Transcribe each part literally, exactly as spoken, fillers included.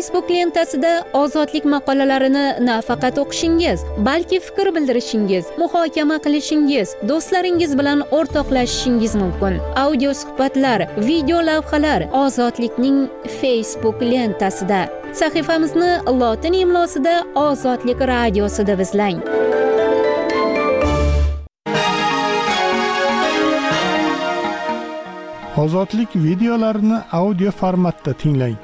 Facebook lentasida ozodlik maqolalarini nafaqat o'qishingiz, balki fikr bildirishingiz, muhokama qilishingiz, do'stlaringiz bilan o'rtoqlashishingiz mumkin. Audio suhbatlar, video lavhalar Ozodlikning Facebook lentasida. Sahifamizni lotin imlosida Ozodlik radiosi deb izlang. Ozodlik videolarini audio formatda tinglang.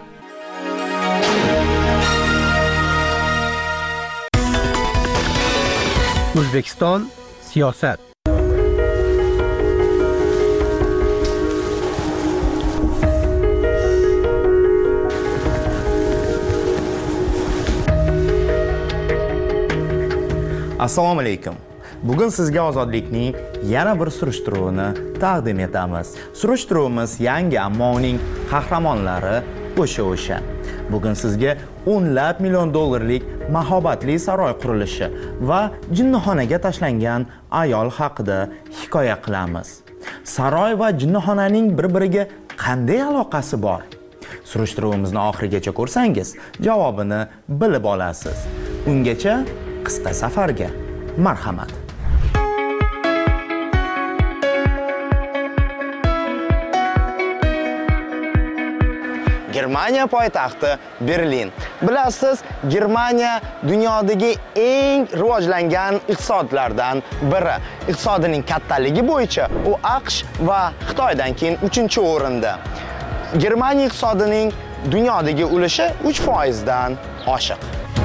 O'zbekiston siyosat. Assalomu alaykum. Bugun sizga ozodlikning yana bir surishtiruvini taqdim etamiz. Surishtiruvimiz yangi, ammo uning qahramonlari o'sha-o'sha. Bugun sizga o'nlab million dollarlik mahobatli saroy qurilishi va jinnixonaga tashlangan ayol haqida hikoya qilamiz. Saroy va jinnixonaning bir-biriga qanday aloqasi bor? Surishtiruvimizni oxirigacha ko'rsangiz, javobini bilib olasiz. Ungacha qisqa safarga marhamat. Germaniya poytaxti Berlin. Bilasiz, Germaniya dunyodagi eng rivojlangan iqtisodlardan biri. Iqtisodining kattaligi bo'yicha u AQSh va Xitoydan keyin uchinchi o'rinda. Germaniya iqtisodining dunyodagi ulushi uch foiz dan oshiq.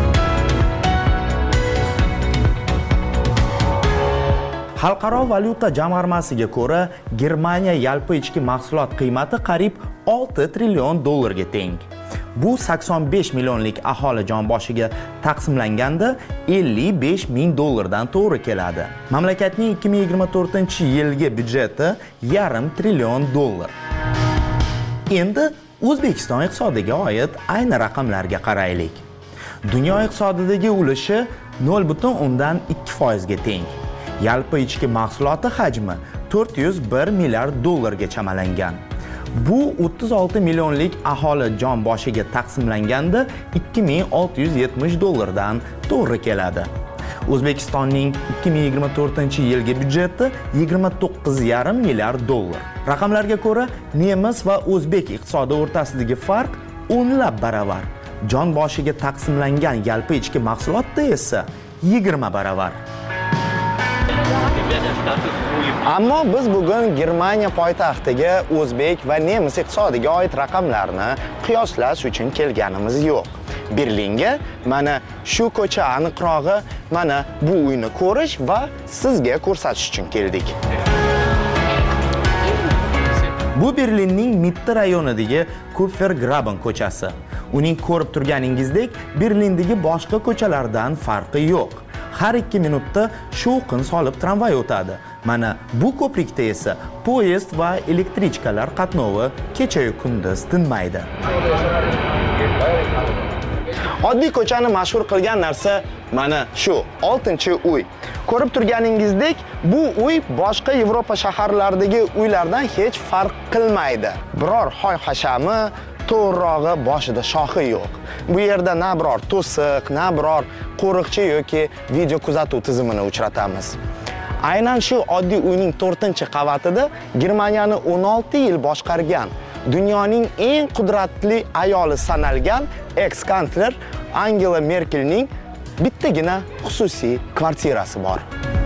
Xalqaro valyuta jamg'armasiga ko'ra, Germaniya yalpi ichki mahsulot qiymati qariyb olti trillion dollarga teng. Bu sakson besh millionlik aholi jon boshiga taqsimlanganda ellik besh ming dollardan to'g'ri keladi. Mamlakatning ikki ming yigirma to'rtinchi yilgi byudjeti yarim trillion dollar. Endi O'zbekiston iqtisodiga oid ayni raqamlarga qaraylik. Dunyo iqtisodidagi ulushi nol butun o'ndan ikki foiz ga teng. Yalpi ichki mahsuloti hajmi to'rt yuz bir milliard dollarga chamalangan. Bu o'ttiz olti millionlik aholi jon boshiga taqsimlanganda ikki ming olti yuz yetmish dollardan to'g'ri keladi. O'zbekistonning ikki ming yigirma to'rtinchi yilgi byudjeti yigirma to'qqiz yarim milliard dollar. Raqamlarga ko'ra, nemis va o'zbek iqtisodi o'rtasidagi farq o'nlab baravar. Jon boshiga taqsimlangan yalpi ichki mahsulotda esa yigirma baravar. Ammo biz bugun Germaniya poytaxtiga o'zbek va nemis iqtisodiga oid raqamlarni qiyoslash uchun kelganimiz yo'q. Berlinga mana shu ko'cha, aniqrog'i mana bu uyni ko'rish va sizga ko'rsatish uchun keldik. Bu Berlinning Mitte rayonidagi Kupfergraben ko'chasi. Uning ko'rib turganingizdek, Berlindagi boshqa ko'chalardan farqi yo'q. Har ikki minutda shovqin solib tramvay o'tadi. Mana bu ko'prikda esa poyezd va elektrichkalar qatnovi kecha-yu kunduz tinmaydi. Oddiy ko'chani mashhur qilgan narsa mana shu oltinchi uy. Ko'rib turganingizdek, bu uy boshqa Yevropa shaharlaridagi uylardan hech farq qilmaydi. Biror hoy-hashami, to'g'rirog'i boshida shoxi yo'q. Bu yerda na biror to'siq, na biror qo'riqchi yoki video kuzatuv tizimini uchratamiz. Aynan shu oddiy uyning to'rtinchi qavatida Germaniyani o'n olti yil boshqargan, dunyoning eng qudratli ayoli sanalgan eks-kansler Angela Merkelning bittagina xususiy kvartirasi bor.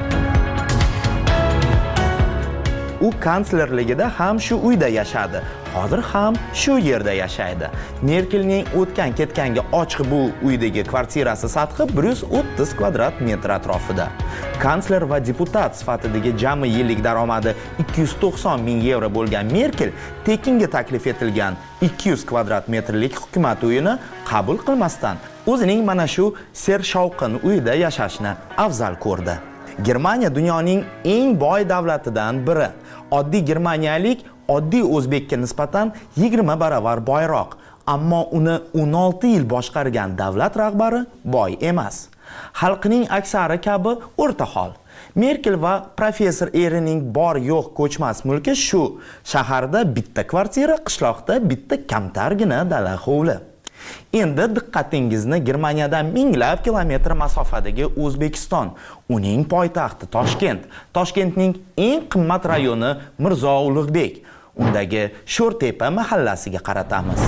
U kanslerligida ham shu uyda yashadi. Hozir ham shu yerda yashaydi. Merkelning o'tgan ketganga ochiq bu uydagi kvartirasi sathi bir yuz o'ttiz kvadrat metr atrofida. Kansler va deputat sifatidagi jami yillik daromadi ikki yuz to'qson ming yevro bo'lgan Merkel tekinga taklif etilgan ikki yuz kvadrat metrlik hukumat uyini qabul qilmasdan o'zining mana shu sershovqin uyda yashashni afzal ko'rdi. Germaniya dunyoning eng boy davlatidan biri. Oddiy germaniyalik oddiy o'zbekka nisbatan yigirma baravar boyroq, ammo uni o'n olti yil boshqargan davlat rahbari boy emas. Xalqining aksari kabi o'rta hol. Merkel va professor erining bor yo'q ko'chmas mulki shu. Shaharda bitta kvartira, qishloqda bitta kamtargina dala hovli. Endi diqqatingizni Germaniyadan minglab kilometr masofadagi O'zbekiston, uning poytaxti Toshkent, Toshkentning eng qimmat rayoni Mirzo Ulug'bek, undagi Sho'rtepa mahallasiga qaratamiz.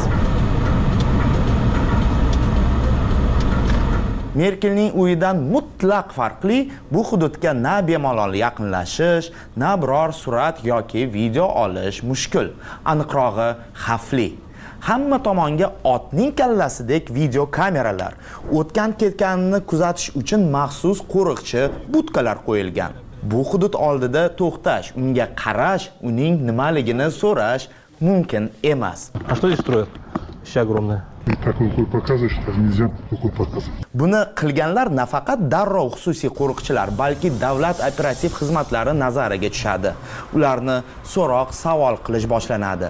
Merkelning uyidan mutlaq farqli bu hududga na bemalol yaqinlashish, na biror surat yoki video olish mushkul, aniqrog'i xavfli. Hamma tomonga otning kallasidek video kameralar, o'tgan ketganini kuzatish uchun maxsus qo'riqchi budkalar qo'yilgan. Bu hudud oldida to'xtash, unga qarash, uning nimaligini so'rash mumkin emas. А что здесь строят? Вообще огромное. Так рукой показываешь, что нельзя рукой показывать. Buni qilganlar nafaqat darrov xususiy qo'riqchilar, balki davlat operativ xizmatlari nazariga tushadi. Ularni so'roq, savol qilish boshlanadi.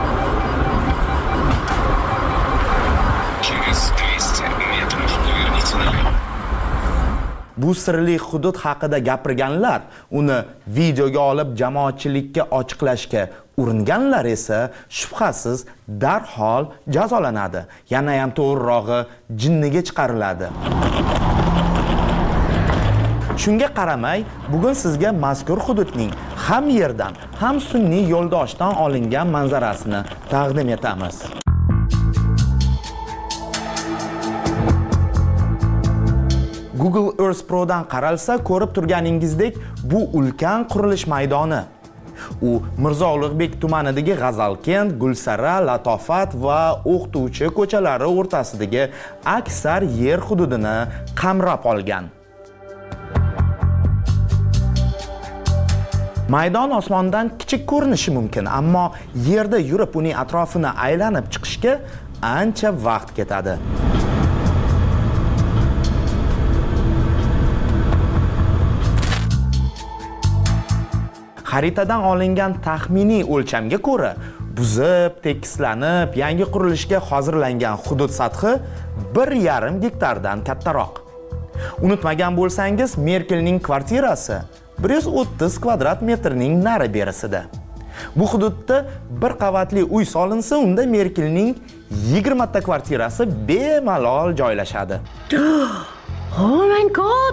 Bu sirli hudud haqida gapirganlar, uni videoga olib jamoatchilikka ochiqlashga uringanlar esa shubhasiz darhol jazolanadi. Yana ham to'g'rirog'i jinniga chiqariladi. Shunga qaramay, bugun sizga mazkur hududning ham yerdan, ham sun'iy yo'ldoshdan olingan manzarasini taqdim etamiz. Google Earth Pro'dan qaralsa, ko'rib turganingizdek, bu ulkan qurilish maydoni. U Mirzo Ulug'bek tumanidagi G'azalkent, Gulsara, Latofat va O'qituvchi ko'chalari o'rtasidagi aksar yer hududini qamrab olgan. Maydon osmondan kichik ko'rinishi mumkin, ammo yerda yurib uning atrofini aylanib chiqishga ancha vaqt ketadi. Xaritadan olingan taxminiy o'lchamga ko'ra, buzib, tekislanib, yangi qurilishga hozirlangan hudud sathi bir yarim gektardan kattaroq. Unutmagan bo'lsangiz, Merkelning kvartirasi bir yuz o'ttiz kvadrat metrning nari berisida. Bu hududda bir qavatli uy solinsa, unda Merkelning yigirma ta kvartirasi bemalol joylashadi. Oh my god!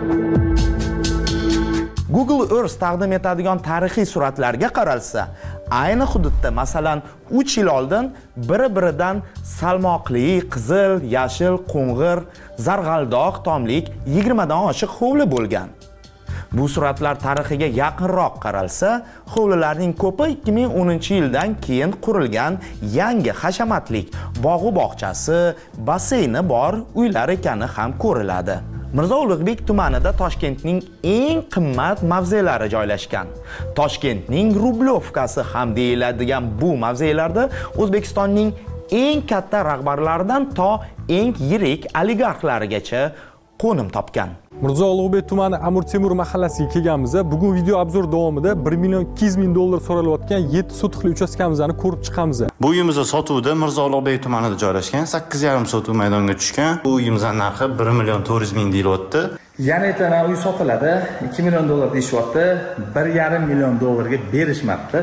Google Earth taqdim etadigan tarixiy suratlarga qaralsa, ayni hududda masalan uch yil oldin biri-biridan salmoqli, qizil, yashil, qo'ng'ir, zarg'aldoq tomlik yigirma dan oshiq hovli bo'lgan. Bu suratlar tarixiga yaqinroq qaralsa, hovlilarning ko'pi ikki ming o'ninchi yildan keyin qurilgan yangi hashamatlik bog'u bog'chasi, basseyni bor uylar ekani ham ko'riladi. Mirzo Ulug'bek tumanida Toshkentning eng qimmat mavzelari joylashgan. Toshkentning Rublyovkasi ham deyiladigan bu mavzelarda O'zbekistonning eng katta rahbarlaridan to eng yirik oligarxlarigacha qo'nim topgan. Mirzo Ulug'bek tumani Amir Temur mahallasiga kelganmiz. Bugun video obzor davomida bir million ikki yuz ming dollar so'ralayotgan yetti sotixli uchastkamizni ko'rib chiqamiz. Bu uyimiz sotuvda Mirzo Ulug'bek tumanida joylashgan, sakkiz yarim sotuv maydonga tushgan. Bu uyimizning narxi bir million to'rt yuz ming deyilyapti. Yana aytaman, uy sotiladi, ikki million dollar deyishyapti, bir yarim million dollarga berishmabdi.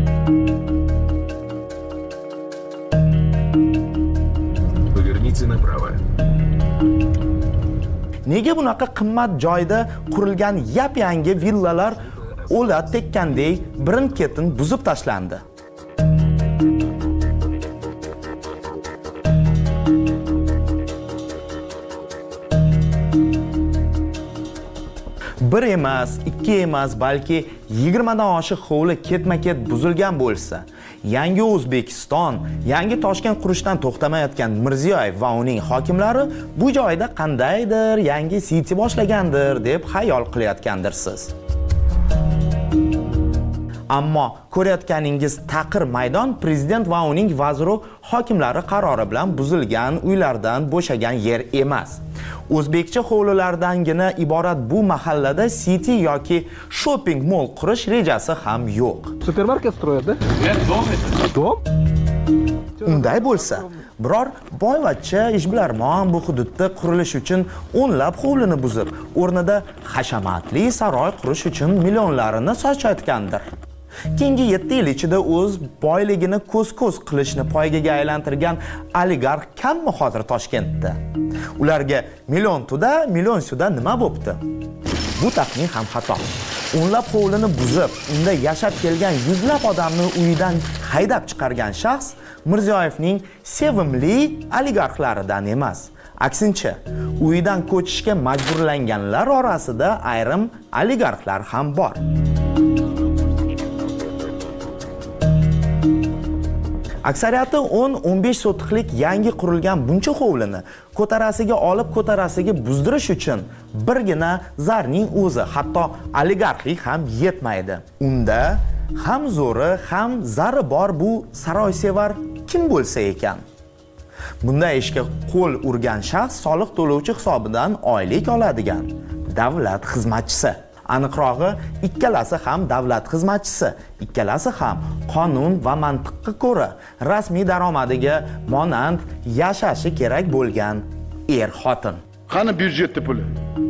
Поверните направо. Nega bunaqa qimmat joyda qurilgan yap-yangi villalar o'la tekkandek birin-ketin buzib tashlandi? Bir emas, ikki emas, balki yigirma dan oshiq hovli ketma-ket buzilgan bo'lsa, yangi O'zbekiston, yangi Toshkent qurishdan to'xtamayotgan Mirziyoyev va uning hokimlari bu joyda qandaydir yangi city boshlagandir deb xayol qilayotgandirsiz. Ammo ko'rayotganingiz taqir maydon prezident va uning vaziru hokimlari qarori bilan buzilgan uylardan bo'shagan yer emas. O'zbekcha hovlilardangina iborat bu mahallada city yoki shopping mall qurish rejasi ham yo'q. Supermarket stроят, да? Нет, дом это. Дом? Unday bo'lsa, biror boyvachcha ishbilarmon bu hududda qurilish uchun o'nlab hovlini buzib, o'rnida hashamatli saroy qurish uchun millionlarini sochayotgandir. Keyingi yetti yil ichida o'z boyligini ko'z-ko'z qilishni poygaga aylantirgan oligarx kammi hozir Toshkentda? Ularga million tuda, million suda nima bo'pti? Bu taxmin ham xato. O'nlab hovlini buzib, unda yashab kelgan yuzlab odamni uyidan haydab chiqargan shaxs Mirziyoyevning sevimli oligarxlaridan emas. Aksincha, uyidan ko'chishga majburlanganlar orasida ayrim oligarxlar ham bor. Aksariyati o'n o'n besh sotixlik yangi qurilgan buncha hovlini ko'tarasiga olib ko'tarasiga buzdirish uchun birgina zarning o'zi, hatto oligarxlik ham yetmaydi. Unda ham zo'ri, ham zari bor bu saroysevar kim bo'lsa ekan? Bunday ishga qo'l urgan shaxs soliq to'lovchi hisobidan oylik oladigan davlat xizmatchisi. Aniqrog'i, ikkalasi ham davlat xizmatchisi, ikkalasi ham qonun va mantiqqa ko'ra rasmiy daromadiga monand yashashi kerak bo'lgan er-xotin. Qani byudjetda puli?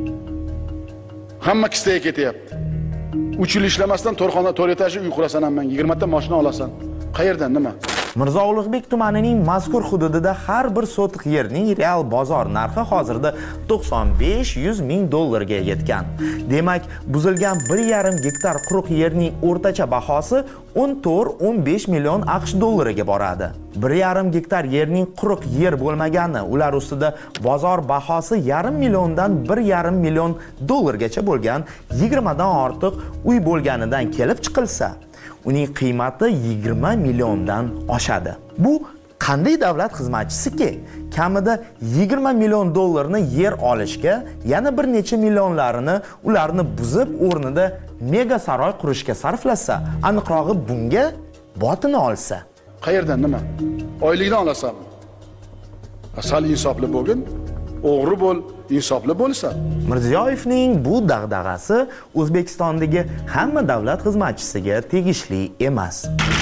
Hamma kistaga ketyapti. uch yil ishlamasdan to'rxona to'rt etajli uy qurasan, hamma yigirma ta mashina olasan. Qayerdan nima? Mirzo Ulug'bek tumanining mazkur hududida har bir sotix yerning real bozor narxi hozirda to'qson besh yuz ming dollarga yetgan. Demak, buzilgan bir yarim gektar quruq yerning o'rtacha bahosi o'n to'rt o'n besh million AQSh dollariga boradi. bir yarim gektar yerning quruq yer bo'lmagani, ular ustida bozor bahosi yarim milliondan bir yarim million dollargacha bo'lgan yigirma dan ortiq uy bo'lganidan kelib chiqilsa, uning qiymati yigirma milliondan oshadi. Bu qanday davlat xizmatchisi-ki kamida yigirma million dollarni yer olishga, yana bir necha millionlarini ularni buzib o'rnida mega saroy qurishga sarflasa, aniqrog'i bunga botini olsa. Qayerdan nima? Oylikdan olasanmi? Asal insofli bo'lgin, o'g'ri bo'l, insofli bo'lsa. Mirziyoyevning bu dag'dag'asi O'zbekistondagi hamma davlat xizmatchisiga tegishli emas.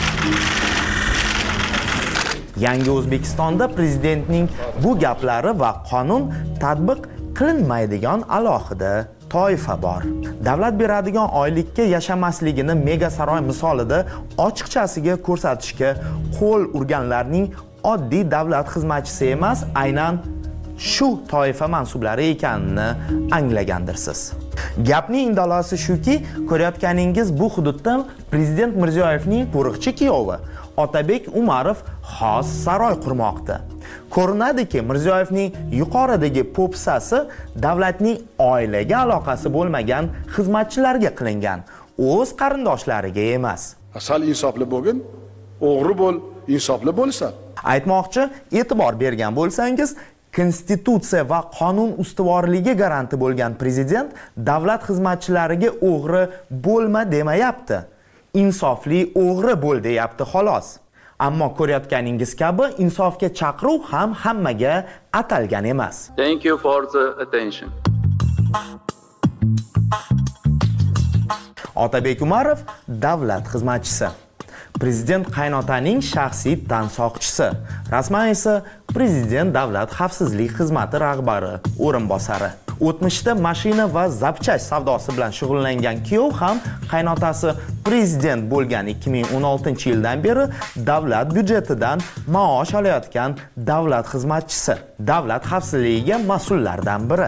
Yangi O'zbekistonda prezidentning bu gaplari va qonun tatbiq qilinmaydigan alohida toifa bor. Davlat beradigan oylikka yashamasligini mega saroy misolida ochiqchasiga ko'rsatishga qo'l urganlarning oddiy davlat xizmatchisi emas, aynan shu toifa mansublari ekanini anglagandirsiz. Gapning indalosi shuki, ko'rayotganingiz bu hududda prezident Mirziyoyevning qo'riqchi kuyovi Otabek Umarov xos saroy qurmoqda. Ko'rinadiki, Mirziyoyevning yuqoridagi po'pisasi davlatning oilaga aloqasi bo'lmagan xizmatchilarga qilingan, o'z qarindoshlariga emas. Asal insofli bo'lgin, o'g'ri bo'l, insofli bo'lsa. Aytmoqchi, e'tibor bergan bo'lsangiz, Konstitutsiya va qonun ustuvorligi garanti bo'lgan prezident davlat xizmatchilariga o'g'ri bo'lma demayapti. Insofli o'g'ri bo'l deyapti xolos. Ammo ko'rayotganingiz kabi insofga chaqiruv ham hammaga atalgan emas. Thank you for the attention. Otabek Umarov davlat xizmatchisi. Prezident qaynotaning shaxsiy tansoqchisi. Rasman esa prezident davlat xavfsizlik xizmati rahbari o'rinbosari. O'tmishda mashina va zapchast savdosi bilan shug'ullangan kuyov ham qaynotasi prezident bo'lgan ikki ming o'n oltinchi yildan beri davlat byudjetidan maosh olayotgan davlat xizmatchisi, davlat xavfsizligiga mas'ullardan biri.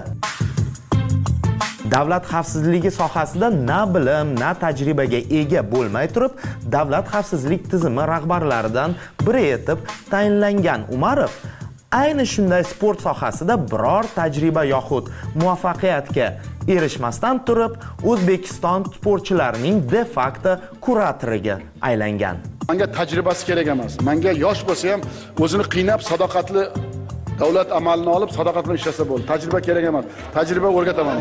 Davlat xavfsizligi sohasida na bilim, na tajribaga ega bo'lmay turib, davlat xavfsizlik tizimi rahbarlaridan biri etib tayinlangan Umarov ayni shunday sport sohasida biror tajriba yoxud muvaffaqiyatga erishmasdan turib, O'zbekiston sportchilarining de facto kuratoriga aylangan. Menga tajribasi kerak emas. Menga yosh bo'lsa ham o'zini qiynab, sadoqatli davlat amalini olib, sadoqat bilan ishlasa bo'ldi. Tajriba kerak emas. Tajriba o'rgataman.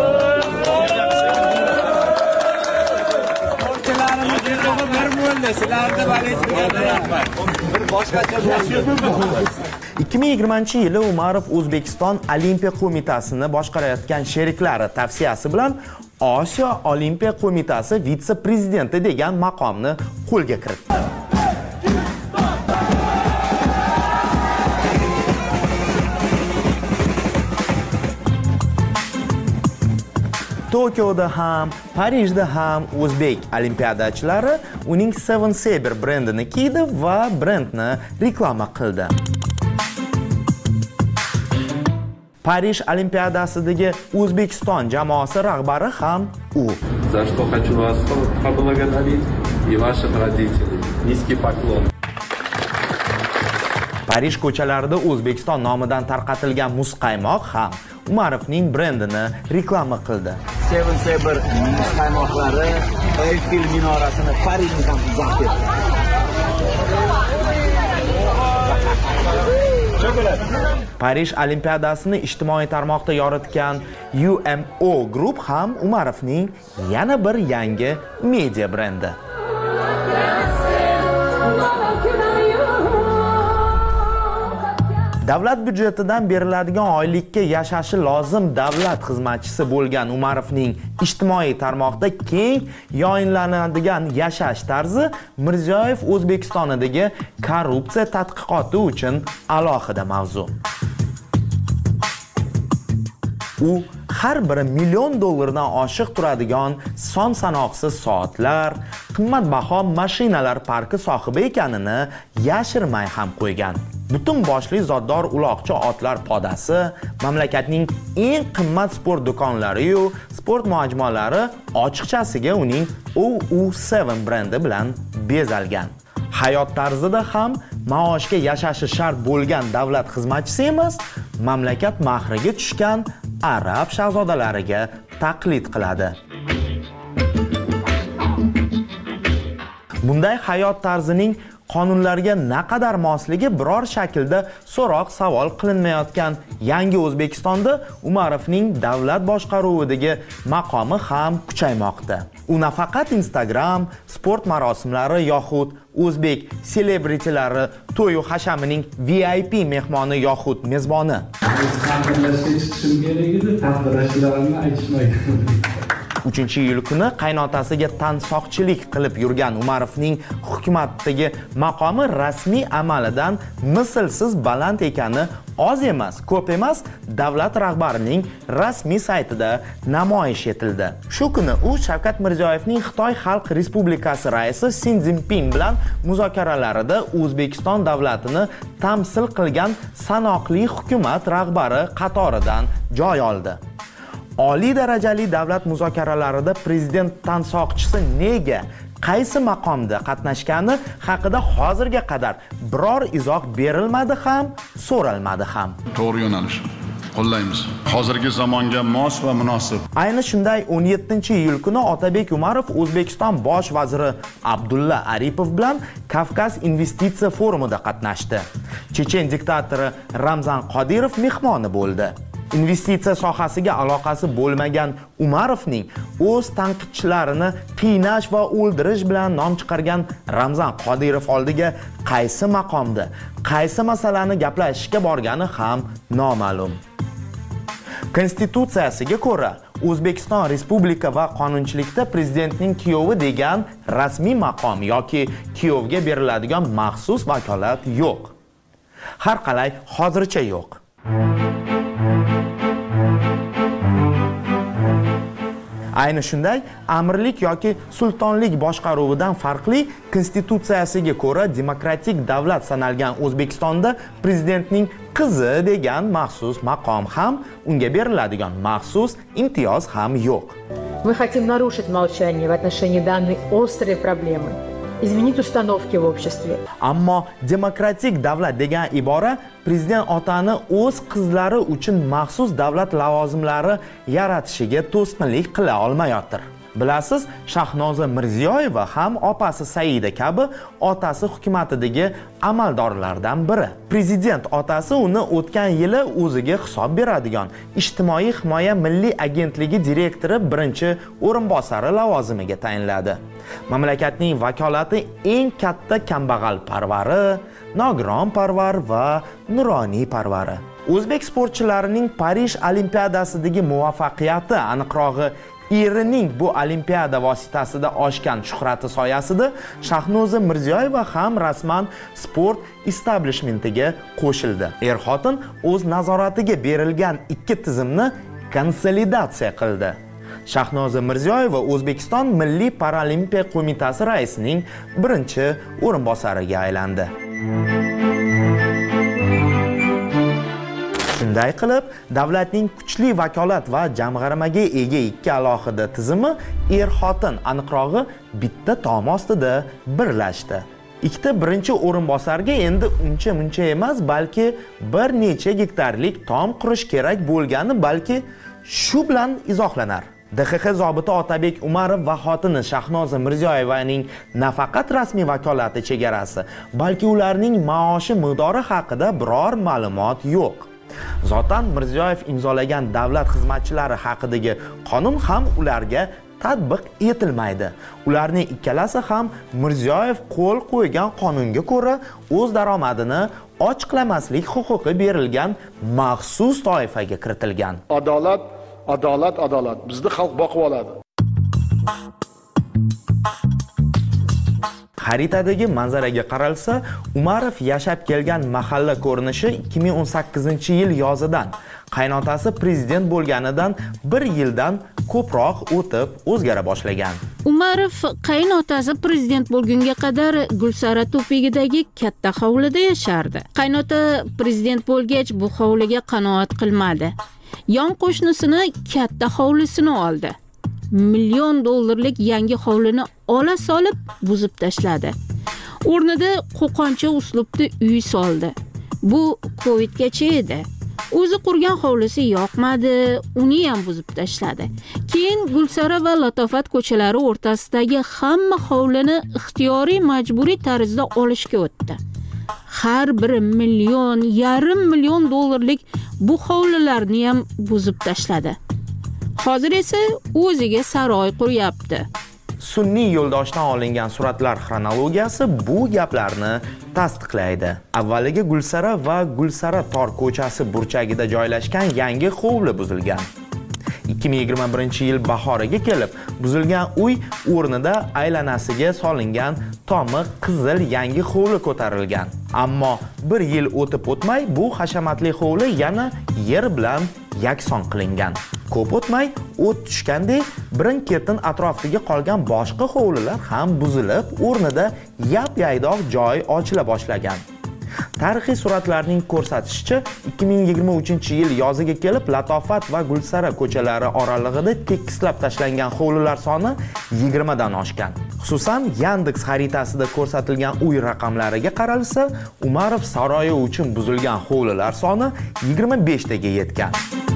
ikki ming yigirmanchi yili Umarov O'zbekiston Olimpiya qo'mitasini boshqarayotgan sheriklari tavsiyasi bilan Osiyo Olimpiya qo'mitasi vitse-prezidenti degan maqomni qo'lga kiritdi. Tokioda ham, Parijda ham o'zbek olimpiadachilari uning Seven Saber brendini kiydi va brendni reklama qildi. Parij olimpiadasidagi O'zbekiston jamoasi rahbari ham u. За что хочу вас поблагодарить и ваших родителей. Низкий поклон. Parij ko'chalarida O'zbekiston nomidan tarqatilgan muzqaymoq ham Umarovning brendini reklama qildi. Seven Saber muzqaymoqlari Eyfel minorasini Parijga ham zabt etdi. Parij olimpiadasini ijtimoiy tarmoqda yoritgan U M O Group ham Umarovning yana bir yangi media brendi. Davlat byudjetidan beriladigan oylikka yashashi lozim davlat xizmatchisi bo'lgan Umarovning ijtimoiy tarmoqda keng yoyinlanadigan yashash tarzi Mirziyoyev O'zbekistonidagi korrupsiya tadqiqoti uchun alohida mavzu. U har biri million dollardan oshiq turadigan son sanoqsiz soatlar, qimmatbaho mashinalar parki sohibi ekanini yashirmay ham qo'ygan. Butun boshli zoddor uloqcha otlar podasi, mamlakatning eng qimmat sport do'konlari yu sport majmualari ochiqchasiga uning O U seven brendi bilan bezalgan. Hayot tarzida ham maoshga yashashi shart bo'lgan davlat xizmatchisi emas, mamlakat mahriga tushgan arab shahzodalariga taqlid qiladi. Bunday hayot tarzining qonunlarga naqadar mosligi biror shaklda so'roq savol qilinmayotgan yangi O'zbekistonda Umarovning davlat boshqaruvidagi maqomi ham kuchaymoqda. U nafaqat Instagram, sport marosimlari yoxud o'zbek selebritilari to'y hashamining V I P mehmoni yoxud mezboni. uchinchi iyul kuni qaynotasiga tansoqchilik qilib yurgan Umarovning hukumatdagi maqomi rasmiy amalidan mislsiz baland ekani oz emas, ko'p emas, davlat rahbarining rasmiy saytida namoyish etildi. Shu kuni u Shavkat Mirziyoyevning Xitoy Xalq Respublikasi raisi Si Szinpin bilan muzokaralarida O'zbekiston davlatini tamsil qilgan sanoqli hukumat rahbari qatoridan joy oldi. Oliy darajali davlat muzokaralarida prezident tansoqchisi nega, qaysi maqomda qatnashgani haqida hozirga qadar biror izoh berilmadi ham, so'ralmadi ham. To'g'ri yo'nalish. Qo'llaymiz. Hozirgi zamonga mos va munosib. Ayni shunday o'n yettinchi iyul kuni Otabek Umarov O'zbekiston bosh vaziri Abdulla Aripov bilan Kavkaz investitsiya forumida qatnashdi. Chechen diktatori Ramzan Qodirov mehmoni bo'ldi. Investitsiya sohasiga aloqasi bo'lmagan Umarovning o'z tanqidchilarini qiynash va o'ldirish bilan nom chiqargan Ramzan Qodirov oldiga qaysi maqomda, qaysi masalani gaplashishga borgani ham noma'lum. Konstitutsiyasiga ko'ra, O'zbekiston Respublika va qonunchilikda prezidentning kuyovi degan rasmiy maqom yoki kuyovga beriladigan maxsus vakolat yo'q. Har qalay hozircha yo'q. Ayni shunday amirlik yoki sultonlik boshqaruvidan farqli konstitutsiyasiga ko'ra demokratik davlat sanalgan O'zbekistonda prezidentning qizi degan maxsus maqom ham, unga beriladigan maxsus imtiyoz ham yo'q. Мы хотим narушить молчание в отношении данной острой проблемы. Изменить установки в обществе. Ammo demokratik davlat degan ibora prezident otani o'z qizlari uchun maxsus davlat lavozimlari yaratishiga to'sqinlik qila olmayotir. Bilasiz, Shahnoza Mirziyoyeva ham opasi Saida kabi otasi hukumatidagi amaldorlardan biri. Prezident otasi uni o'tgan yili o'ziga hisob beradigan Ijtimoiy himoya milliy agentligi direktori birinchi o'rinbosari lavozimiga tayinladi. Mamlakatning vakolati eng katta kambag'al parvari, nogiron parvar va nuroniy parvari. O'zbek sportchilarining Parij olimpiadasidagi muvaffaqiyati, aniqrog'i erining bu olimpiada vositasida oshgan shuhrati soyasida Shahnoza Mirziyoyeva ham rasman sport establishmentiga qo'shildi. Er-xotin o'z nazoratiga berilgan ikki tizimni konsolidatsiya qildi. Shahnoza Mirziyoyeva O'zbekiston Milliy Paralimpiya qo'mitasi raisining birinchi o'rinbosariga aylandi. Shunday qilib, davlatning kuchli vakolat va jamg'armaga ega ikki alohida tizimi er-xotin, aniqrog'i bitta tom ostida birlashdi. Ikkita birinchi o'rinbosarga endi uncha-muncha emas, balki bir necha gektarlik tom qurish kerak bo'lgani balki shu bilan izohlanar. D X X zobiti Otabek Umarov va xotini Shahnoza Mirziyoyevaning nafaqat rasmiy vakolati chegarasi, balki ularning maoshi miqdori haqida biror ma'lumot yo'q. Zotan Mirziyoyev imzolagan davlat xizmatchilari haqidagi qonun ham ularga tatbiq etilmaydi. Ularning ikkalasi ham Mirziyoyev qo'l qo'ygan qonunga ko'ra o'z daromadini ochiqlamaslik huquqi berilgan maxsus toifaga kiritilgan. Adolat, adolat, adolat. Bizni xalq boqib oladi. Xaritadagi manzaraga qaralsa, Umarov yashab kelgan mahalla ko'rinishi ikki ming o'n sakkizinchi yil yozidan, qaynotasi prezident bo'lganidan bir yildan ko'proq o'tib o'zgara boshlagan. Umarov qaynotasi prezident bo'lgunga qadar Gulsara to'pigidagi katta hovlida yashardi. Qaynota prezident bo'lgach bu hovliga qanoat qilmadi. Yon qo'shnisini katta hovlisini oldi. Million dollarlik yangi hovlini ola solib buzib tashladi. O'rnida qo'qoncha uslubda uy soldi. Bu Covidgacha edi. O'zi qurgan hovlisi yoqmadi, uni ham buzib tashladi. Keyin Gulsara va Latofat ko'chalari o'rtasidagi hamma hovlini ixtiyoriy majburiy tarzda olishga o'tdi. Har biri million, yarim million dollarlik bu hovlilarni ham buzib tashladi. Hozir esa o'ziga saroy quryapti. Sun'iy yo'ldoshdan olingan suratlar xronologiyasi bu gaplarni tasdiqlaydi. Avvaliga Gulsara va Gulsara tor ko'chasi burchagida joylashgan yangi hovli buzilgan. ikki ming yigirma birinchi yil bahoriga kelib, buzilgan uy o'rnida aylanasiga solingan tomi qizil yangi hovli ko'tarilgan. Ammo bir yil o'tib o'tmay bu hashamatli hovli yana yer bilan yakson qilingan. Ko'p o'tmay o't tushgandek birin-ketin atrofdagi qolgan boshqa hovlilar ham buzilib, o'rnida yap-yaydoq joy ochila boshlagan. Tarixiy suratlarning ko'rsatishicha, ikki ming yigirma uchinchi yil yoziga kelib, Latofat va Gulsara ko'chalari oralig'ida tekislab tashlangan hovlilar soni yigirma dan oshgan. Xususan, Yandex xaritasida ko'rsatilgan uy raqamlariga qaralsa, Umarov saroyi uchun buzilgan hovlilar soni yigirma besh taga yetgan.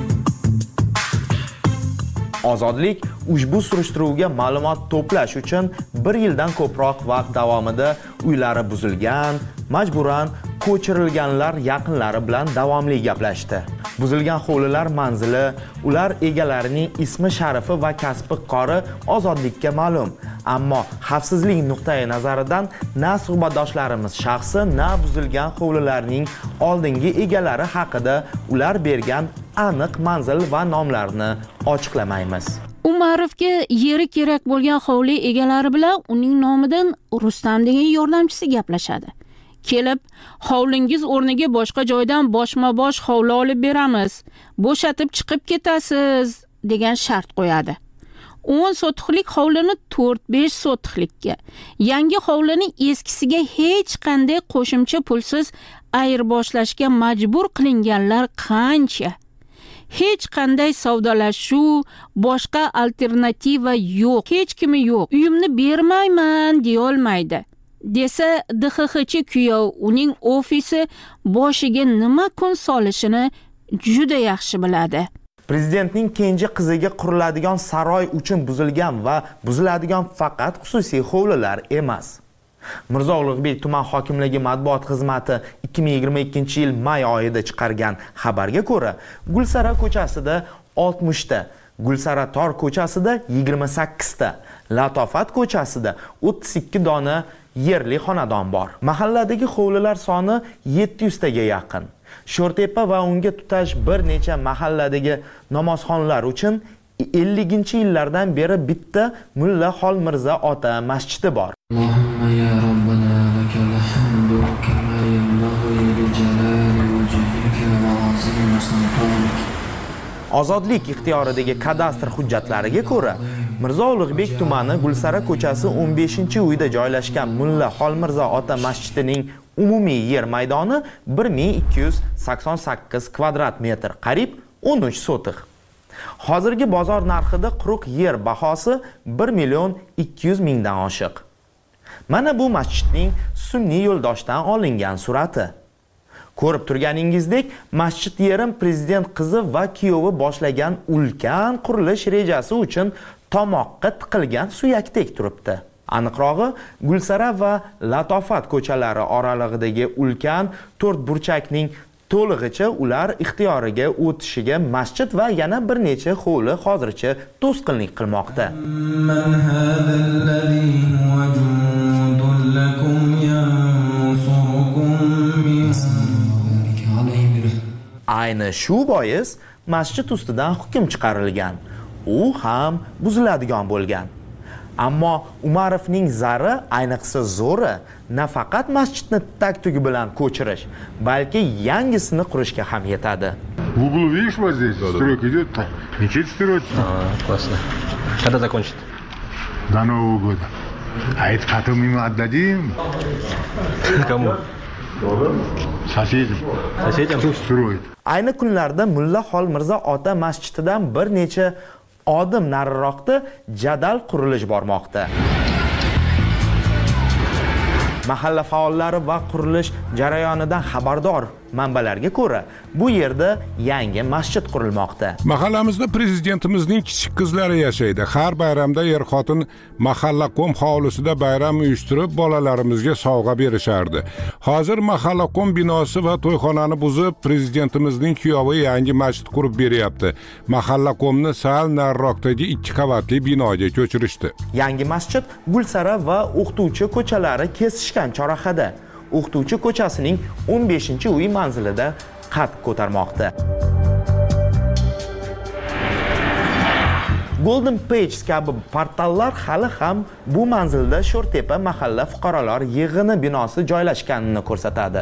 Ozodlik ushbu surishtiruvga ma'lumot to'plash uchun bir yildan ko'proq vaqt davomida uylari buzilgan, majburan ko'chirilganlar yaqinlari bilan davomli gaplashdi. Buzilgan hovlilar manzili, ular egalarining ismi sharifi va kasbi qori Ozodlikka ma'lum. Ammo xavfsizlik nuqtai nazaridan na suhbatdoshlarimiz shaxsi, na buzilgan hovlilarning oldingi egalari haqida ular bergan aniq manzil va nomlarini ochiqlamaymiz. Umarovga yeri kerak bo'lgan hovli egalari bilan uning nomidan Rustam degan yordamchisi gaplashadi. Kelib, hovlingiz o'rniga boshqa joydan boshma-bosh hovli olib beramiz. Bo'shatib chiqib ketasiz degan shart qo'yadi. o'n sotixlik hovlini to'rt besh sotixlikka, yangi hovlini eskisiga hech qanday qo'shimcha pulsiz ayirboshlashga majbur qilinganlar qancha? Hech qanday savdolashuv, boshqa alternativa yo'q, hech kimi yo'q. Uyimni bermayman deya olmaydi. Desa, D X Xchi kuyov uning ofisi boshiga nima kun solishini juda yaxshi biladi. Prezidentning kenja qiziga quriladigan saroy uchun buzilgan va buziladigan faqat xususiy hovlilar emas. Mirzo Ulug'bek tuman hokimligi matbuot xizmati ikki ming yigirma ikkinchi yil may oyida chiqargan xabarga ko'ra, Gulsara ko'chasida oltmish ta, Gulsara tor ko'chasida yigirma sakkiz ta, Latofat ko'chasida o'ttiz ikki dona yerli xonadon bor. Mahalladagi hovlilar soni yetti yuz taga yaqin. Sho'rtepa va unga tutash bir necha mahalladagi namozxonlar uchun elliginchi yillardan beri bitta Mulla Xol Mirza ota masjidi bor. Ozodlik ixtiyoridagi kadastr hujjatlariga ko'ra, Mirzo Ulug'bek tumani Gulsara ko'chasi o'n beshinchi uyda joylashgan Mulla Xolmirzo ota masjidining umumiy yer maydoni bir ming ikki yuz sakson sakkiz kvadrat metr, qariyb o'n uch sotix. Hozirgi bozor narxida quruq yer bahosi bir million ikki yuz mingdan oshiq. Mana bu masjidning sunniy yo'ldoshdan olingan surati. Ko'rib turganingizdek, masjid yerim prezident qizi va kuyovi boshlagan ulkan qurilish rejasi uchun tomoqqa tiqilgan suyakdek turibdi. Aniqrog'i, Gulsara va Latofat ko'chalari oralig'idagi ulkan to'rt burchakning to'lig'icha ular ixtiyoriga o'tishiga masjid va yana bir necha hovli hozircha to'sqinlik qilmoqda. Ayni shu bois masjid ustidan hukm chiqarilgan. U ham buziladigan bo'lgan. Ammo Umarovning zari, ayniqsa zo'ri, nafaqat masjidni tag-tugi bilan ko'chirish, balki yangisini qurishga ham yetadi. В углу видишь, вот здесь стройка идет, мечеть строится. А, классно. Когда закончит? До Нового года. А это потом ему отдадим. Кому? Соседям. Соседям? Кто строит? Ayni kunlarda Mulla Xolmirzo ota masjididan bir necha odim nariroqda jadal qurilish bormoqda. Mahalla faollari va qurilish jarayonidan xabardor manbalarga ko'ra, bu yerda yangi masjid qurilmoqda. Mahallamizda prezidentimizning kichik qizlari yashaydi. Har bayramda er-xotin mahalla-kom hovlisida bayram uyushtirib, bolalarimizga sovg'a berishardi. Hozir mahalla-kom binosi va to'yxonani buzib, prezidentimizning kuyovi yangi masjid qurib beryapti. Mahalla-komni sal nariroqdagi ikki qavatli binoga ko'chirishdi. Yangi masjid Gulsara va o'qituvchi ko'chalari kesishgan chorrahada. O'qituvchi ko'chasining o'n beshinchi uy manzilida qad ko'tarmoqda. Golden Pages kabi portallar hali ham bu manzilda Sho'rtepa mahalla fuqarolar yig'ini binosi joylashganini ko'rsatadi.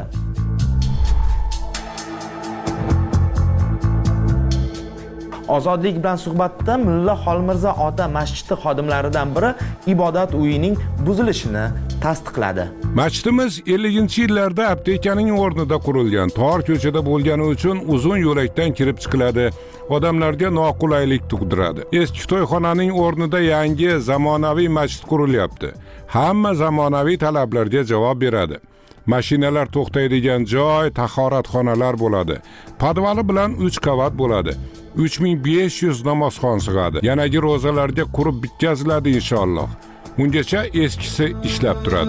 Ozodlik bilan suhbatda Mulla Xolmirzo ota masjidi xodimlaridan biri ibodat uyining buzilishini tasdiqladi. Masjidimiz ellinchi yillarda aptekaning o'rnida qurilgan. Tor ko'chada bo'lgani uchun uzun yo'lakdan kirib chiqiladi. Odamlarga noqulaylik tug'diradi. Eski to'yxonaning o'rnida yangi zamonaviy masjid qurilyapti. Hamma zamonaviy talablarga javob beradi. Mashinalar to'xtaydigan joy, tahoratxonalar bo'ladi. Podvali bilan uch qavat bo'ladi. uch ming besh yuz namozxon sig'adi. Yanagi ro'zalarga qurib bitkaziladi inshaalloh. Ungacha eskisi ishlab turadi.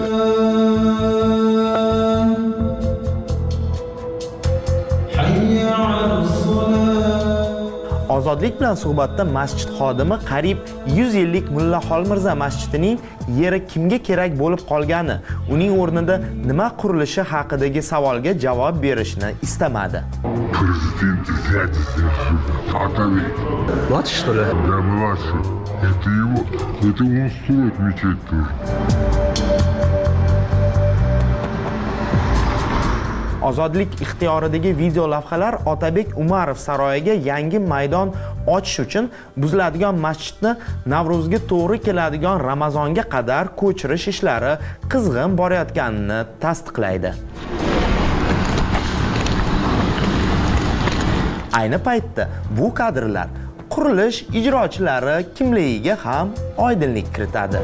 Ozodlik bilan suhbatda masjid xodimi qariyb yuz yillik Mulla Xolmirzo masjidining yeri kimga kerak bo'lib qolgani, uning o'rnida nima qurilishi haqidagi savolga javob berishni istamadi. Президент взять отовей. Младший, что ли? Да, младший. Это его. Это он строит мечеть тоже. Ozodlik ixtiyoridagi video lavhalar Otabek Umarov saroyiga yangi maydon ochish uchun buziladigan masjidni Navro'zga to'g'ri keladigan Ramazonga qadar ko'chirish ishlari qizg'in borayotganini tasdiqlaydi. Ayni paytda bu kadrlar qurilish ijrochilari kimligiga ham oydinlik kiritadi.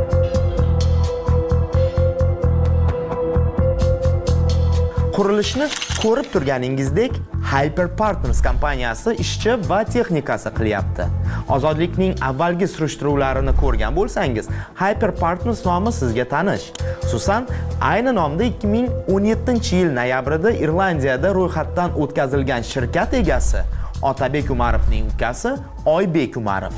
Qurilishni ko'rib turganingizdek, Hyper Partners kompaniyasi ishchi va texnikasi qilyapti. Ozodlikning avvalgi surishtiruvlarini ko'rgan bo'lsangiz, Hyper Partners nomi sizga tanish. Xususan, ayni nomda ikki ming o'n yettinchi yil noyabrida Irlandiyada ro'yxatdan o'tkazilgan shirkat egasi Otabek Umarovning ukasi Oybek Umarov.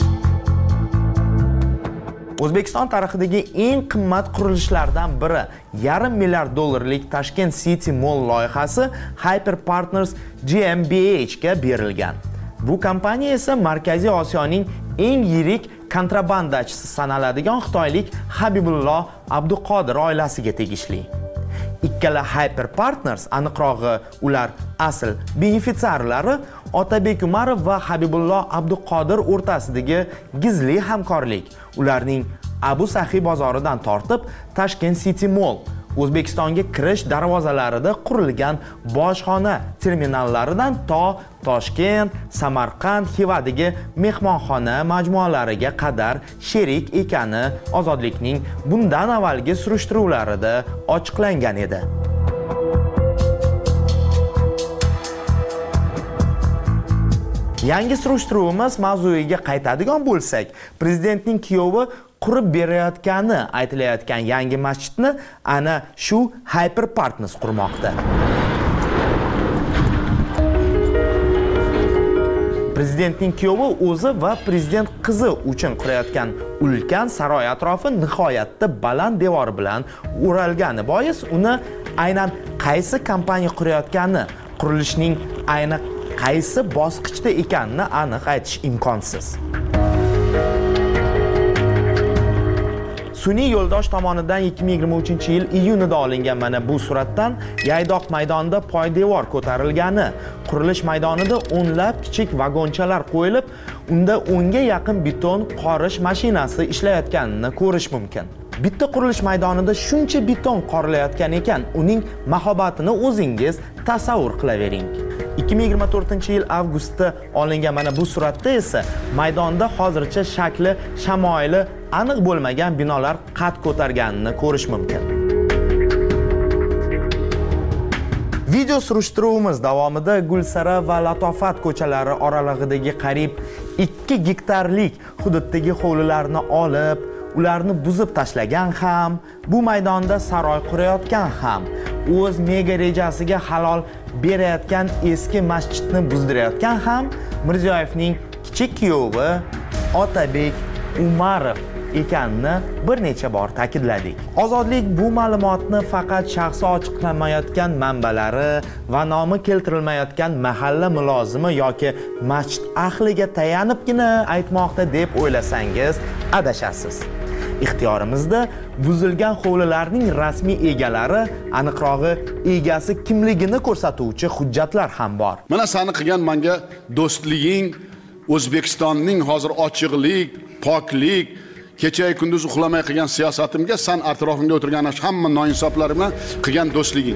O'zbekiston tarixidagi eng qimmat qurilishlardan biri yarim milliard dollarlik Tashkent City Mall loyihasi Hyper Partners G M B H ga berilgan. Bu kompaniya esa Markaziy Osiyoning eng yirik kontrabandachisi sanaladigan xitoylik Habibullo Abduqodir oilasiga tegishli. Ikkala Hyper Partners, aniqrog'i ular asl benefitsiarlari, Otabek Umarov va Habibullo Abduqodir o'rtasidagi gizli hamkorlik. Ularning Abu Saxiy bozoridan tortib Tashkent City Mall, O'zbekistonga kirish darvozalarida qurilgan bojxona terminallaridan to Toshkent, Samarqand, Xivadagi mehmonxona majmualariga qadar sherik ekani Ozodlikning bundan avvalgi surishtiruvlarida ochiqlangan edi. Yangi surishtiruvimiz mavzuiga qaytadigan bo'lsak, prezidentning kuyovi qurib berayotgani aytilayotgan yangi masjidni ana shu Hyper Partners qurmoqda. Prezidentning kuyovi o'zi va prezident qizi uchun qurayotgan ulkan saroy atrofi nihoyatda baland devor bilan o'ralgani bois uni aynan qaysi kompaniya qurayotgani, qurilishning ayni qaysi bosqichda ekanini aniq aytish imkonsiz. Sun'iy yo'ldosh tomonidan ikki ming yigirma uchinchi yil iyunida olingan mana bu suratdan Yaydoq maydonida poydevor ko'tarilgani, qurilish maydonida o'nlab kichik vagonchalar qo'yilib, unda o'nga yaqin beton qorish mashinasi ishlayotganini ko'rish mumkin. Bitta qurilish maydonida shuncha beton qorilayotgan ekan, uning mahobatini o'zingiz tasavvur qilavering. ikki ming yigirma to'rtinchi yil avgustda olingan mana bu suratda esa maydonda hozircha shakli, shamoili aniq bo'lmagan binolar qad ko'targanini ko'rish mumkin. Video surishtiruvimiz davomida Gulsara va Latofat ko'chalari oralig'idagi qariyb ikki gektarlik hududdagi hovlilarni olib, ularni buzib tashlagan ham, bu maydonda saroy qurayotgan ham, o'z mega rejasiga halol berayotgan eski masjidni buzdirayotgan ham Mirziyoyevning kichik kuyovi Otabek Umarov ekanini bir necha bor ta'kidladik. Ozodlik bu ma'lumotni faqat shaxsi ochiqlanmayotgan manbalari va nomi keltirilmayotgan mahalla mulozimi yoki masjid ahliga tayanibgina aytmoqda deb o'ylasangiz adashasiz. Ixtiyorimizda buzilgan hovlilarning rasmiy egalari, aniqrog'i egasi kimligini ko'rsatuvchi hujjatlar ham bor. Mana seni qilgan menga do'stliging, O'zbekistonning hozir ochiqlik, poklik, kecha kunduz uxlamay qilgan siyosatimga sen atrofimda o'tirgan hamma noinsoflar bilan qilgan do'stliging.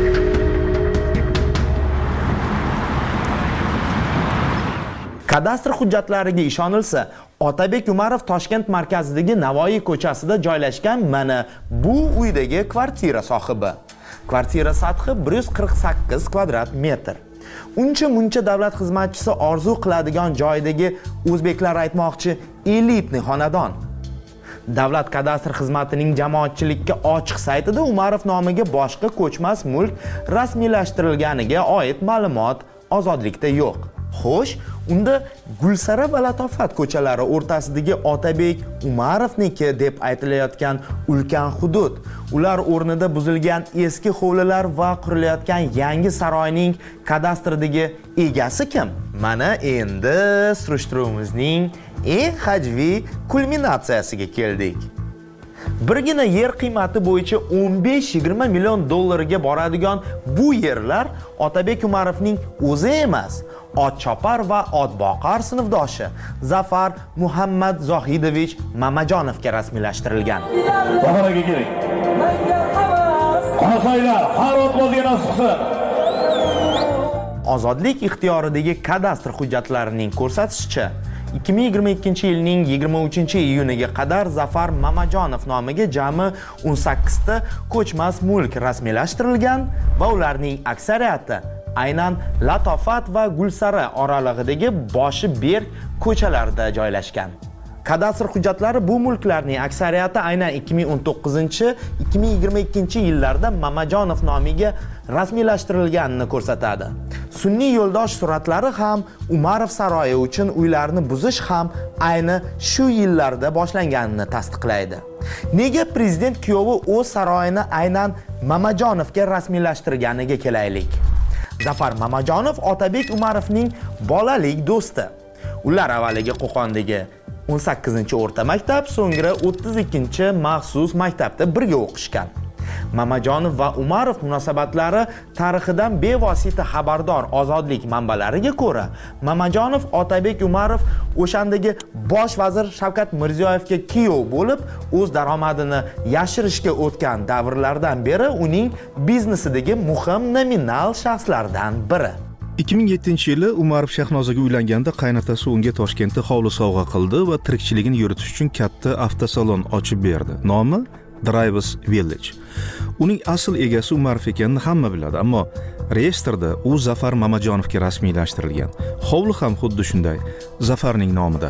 Kadastr hujjatlariga ishonilsa, Otabek Umarov Toshkent markazidagi Navoiy ko'chasida joylashgan mana bu uydagi kvartira sohibi. Kvartira sathi bir yuz qirq sakkiz kvadrat metr. Uncha muncha davlat xizmatchisi orzu qiladigan joydagi o'zbeklar aytmoqchi elitni xonadon. Davlat kadastr xizmatining jamoatchilikka ochiq saytida Umarov nomiga boshqa ko'chmas mulk rasmiylashtirilganiga oid ma'lumot Ozodlikda yo'q. Xo'sh, unda Gulsara va Latofat ko'chalari o'rtasidagi Otabek Umarovniki deb aytilayotgan ulkan hudud, ular o'rnida buzilgan eski hovlilar va qurilayotgan yangi saroyning kadastridagi egasi kim? Mana endi surishtiruvimizning eng hajviy kulminatsiyasiga keldik. Birgina yer qiymati bo'yicha o'n besh yigirma million dollarga boradigan bu yerlar Otabek Umarovning o'zi emas, ot chopar va ot boqar sinfdoshi Zafar Muhammad Zohidovich Mamajonovga rasmiylashtirilgan. Zafar aka kerak. Qonasaylar, har ot o'ziga nasib qilsin. Ozodlik ixtiyoridagi kadastr hujjatlarining ko'rsatishicha, ikki ming yigirma ikkinchi yilning yigirma uchinchi iyuniga qadar Zafar Mamajonov nomiga jami o'n sakkiz ta ko'chmas mulk rasmiylashtirilgan va ularning aksariyati aynan Latofat va Gulsara oralig'idagi Boshi Berk ko'chalarida joylashgan. Kadastr hujjatlari bu mulklarning aksariyati aynan ikki ming o'n to'qqizinchi ikki ming yigirma ikkinchi yillarda Mamajonov nomiga rasmiylashtirilganini ko'rsatadi. Sun'iy yo'ldosh suratlari ham Umarov saroyi uchun uylarni buzish ham ayni shu yillarda boshlanganini tasdiqlaydi. Nega prezident kuyovi o'z saroyini aynan Mamajonovga rasmiylashtirganiga kelaylik. Zafar Mamajonov Otabek Umarovning bolalik do'sti. Ular avvaliga Qo'qondagi o'n sakkizinchi o'rta maktab, so'ngra o'ttiz ikkinchi maxsus maktabda birga o'qishgan. Mamajonov va Umarov munosabatlari tarixidan bevosita xabardor ozodlik manbalariga ko'ra, Mamajonov Otabek Umarov o'shandagi bosh vazir Shavkat Mirziyoyevga kuyov bo'lib, o'z daromadini yashirishga o'tgan davrlardan beri uning biznesidagi muhim nominal shaxslardan biri. ikki ming yettinchi yili Umarov Shahnozaga uylanganda qaynotasi unga Toshkentda hovli sovg'a qildi va tirikchiligini yuritish uchun katta avtosalon ochib berdi. Nomi Drivers Village. Uning asl egasi Umarov ekanini hamma biladi, ammo reyestrda u Zafar Mamajonovga rasmiylashtirilgan. Hovli ham xuddi shunday, Zafarning nomida.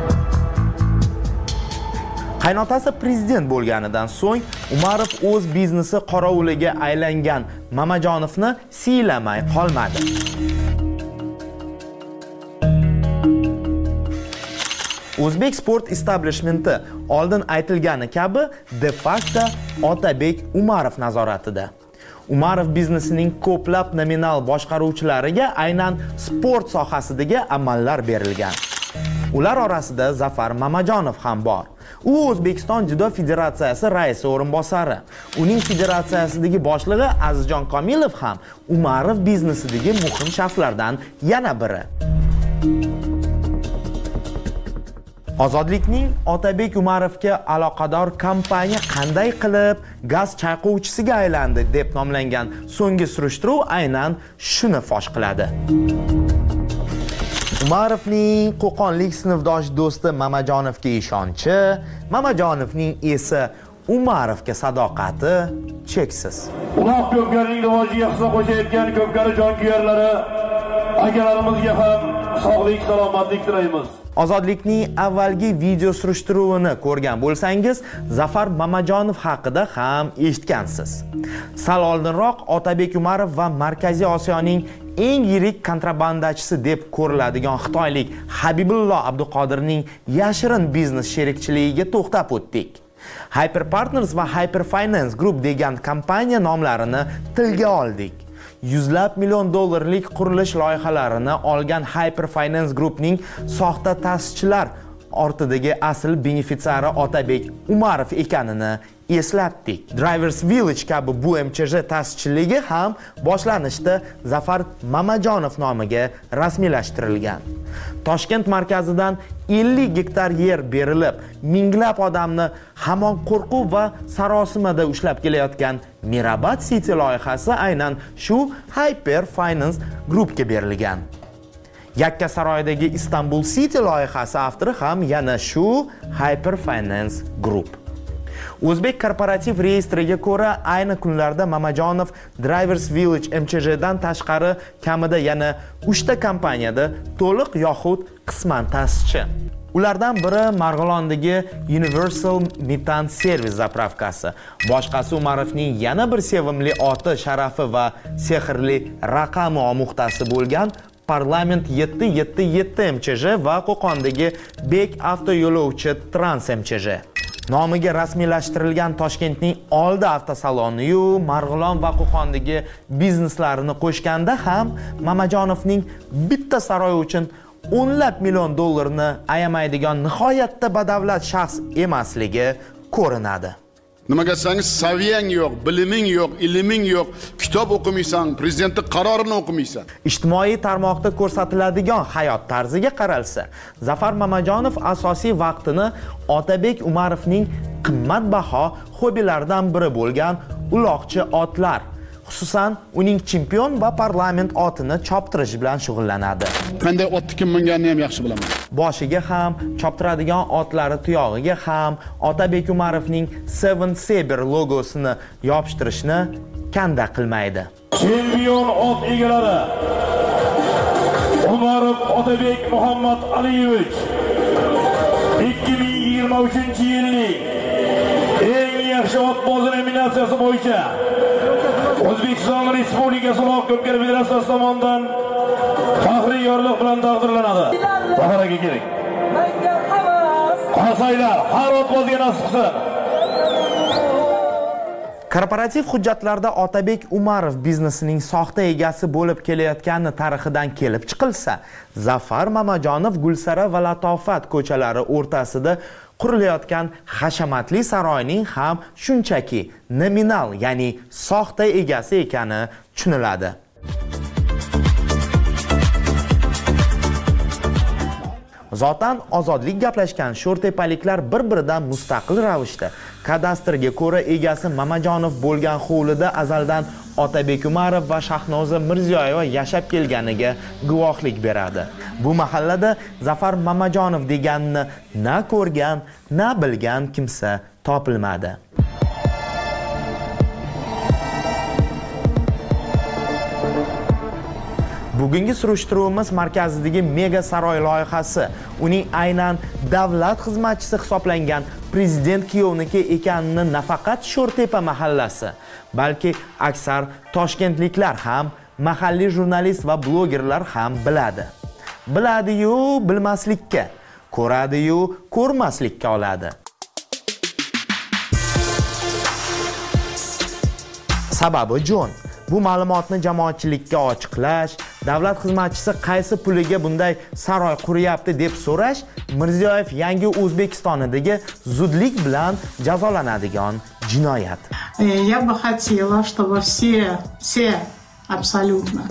Qaynotasi prezident bo'lganidan so'ng Umarov o'z biznesi qorovuliga aylangan Mamajonovni siylamay qolmadi. O'zbek sport establishmenti oldin aytilgani kabi de facto Otabek Umarov nazoratida. Umarov biznesining ko'plab nominal boshqaruvchilariga aynan sport sohasidagi amallar berilgan. Ular orasida Zafar Mamajonov ham bor. U O'zbekiston Judo Federatsiyasi raisi o'rinbosari. Uning federatsiyasidagi boshlig'i Azizjon Komilov ham Umarov biznesidagi muhim shaxslardan yana biri. Ozodlikning Otabek Umarovga aloqador kompaniya qanday qilib gaz chayqovchisiga aylandi deb nomlangan so'nggi surishtiruv aynan shuni fosh qiladi. Umarovning Qo'qonlik sinfdosh do'sti Mamajonovga ishonchi, Mamajonovning esa Umarovga sadoqati cheksiz. Uloq Ko'pkarining rivojiga hissa qo'shayotgan Ko'pkari jonkuyarlari akalarimizga ham sog'lik, salomatlik tilaymiz. Ozodlikning avvalgi video surishtiruvini ko'rgan bo'lsangiz, Zafar Mamajonov haqida ham eshitgansiz. Sal oldinroq Otabek Umarov va Markaziy Osiyoning eng yirik kontrabandachisi deb ko'riladigan xitoylik Habibullo Abduqodirning yashirin biznes sherikchiligiga to'xtab o'tdik. Hyper Partners va Hyper Finance Group degan kompaniya nomlarini tilga oldik. Yuzlab million dollarlik qurilish loyihalarini olgan Hyper Finance Groupning soxta ta'sischilar ortidagi asl benefitsiari Otabek Umarov ekanini eslatdik. Drivers Village kabi bu M Ch J ta'sischiligi ham boshlanishda Zafar Mamajonov nomiga rasmiylashtirilgan. Toshkent markazidan ellik gektar yer berilib, minglab odamni hamon qo'rquv va sarosimada ushlab kelayotgan Mirabad City loyihasi aynan shu Hyper Finance Groupga berilgan. Yakkasaroydagi Istanbul City loyihasi avtori ham yana shu Hyper Finance Group. O'zbek korporativ reyestriga ko'ra, ayni kunlarda Mamajonov Drivers Village M Ch J dan tashqari kamida yana uchta kompaniyada to'liq yoxud qisman ta'sischi. Ulardan biri Marg'ilondagi Universal Metan Service zapravkasi. Boshqasi Umarovning yana bir sevimli oti, sharafi va sehrli raqami omuxtasi bo'lgan Parlament yetti yetti yetti M Ch J va Qo'qondagi Bek avtoyo'lovchi Trans M Ch J. Nomiga rasmiylashtirilgan Toshkentning Oldi avtosaloni-yu Marg'ilon va Qo'qondagi bizneslarini qo'shganda ham Mamajonovning bitta saroy uchun o'nlab million dollarni ayamaydigan nihoyatda badavlat shaxs emasligi ko'rinadi. Nimaga desangiz, saviyang yo'q, biliming yo'q, ilming yo'q, kitob o'qimaysan, prezidentning qarorini o'qimaysan. Ijtimoiy tarmoqda ko'rsatiladigan hayot tarziga qaralsa, Zafar Mamajonov asosiy vaqtini Otabek Umarovning qimmatbaho hobbilaridan biri bo'lgan uloqchi otlar, xususan uning chempion va parlament otini choptirish bilan shug'ullanadi. Qanday otni kim minganini ham yaxshi bilaman. Boshiga ham, choptiradigan otlari tuyog'iga ham Otabek Umarovning Seven Saber logosini yopishtirishni kanda qilmaydi. Chempion ot egalari Umarov Otabek Muhammad Aliyevich ikki ming yigirma uchinchi yilning eng yaxshi otbozi nominatsiyasi bo'yicha O'zbekiston Respublikasi Uloq Ko'pkari Federatsiyasi tomonidan faxriy yorliq bilan taqdirlanadi. Bahraga keling. Qarasaylar, har otbozga nasib qilsin. Korporativ hujjatlarda Otabek Umarov biznesining soxta egasi bo'lib kelayotgani tarixidan kelib chiqilsa, Zafar Mamajonov Gulsara va Latofat ko'chalari o'rtasida qurilayotgan hashamatli saroyning ham shunchaki nominal, ya'ni soxta egasi ekani tushuniladi. Zotan ozodlik gaplashgan sho'rtepaliklar bir-biridan mustaqil ravishda kadastrga ko'ra egasi Mamajonov bo'lgan hovlida azaldan Otabek Umarov va Shahnoza Mirziyoyeva yashab kelganiga guvohlik beradi. Bu mahallada Zafar Mamajonov deganni na ko'rgan, na bilgan kimsa topilmadi. Bugungi surishtiruvimiz markazidagi mega saroy loyihasi uning aynan davlat xizmatchisi hisoblangan prezident kuyovniki ekanini nafaqat Sho'rtepa mahallasi, balki aksar toshkentliklar ham, mahalliy jurnalist va blogerlar ham biladi. Biladi-yu bilmaslikka, ko'radi-yu ko'rmaslikka oladi. Sababi Jon. Bu ma'lumotni jamoatchilikka ochiqlash, davlat xizmatchisi qaysi puliga bunday saroy quryapti deb so'rash Mirziyoyev yangi O'zbekistonidagi zudlik bilan jazolanadigan jinoyat. Я бы хотела, чтобы все, все абсолютно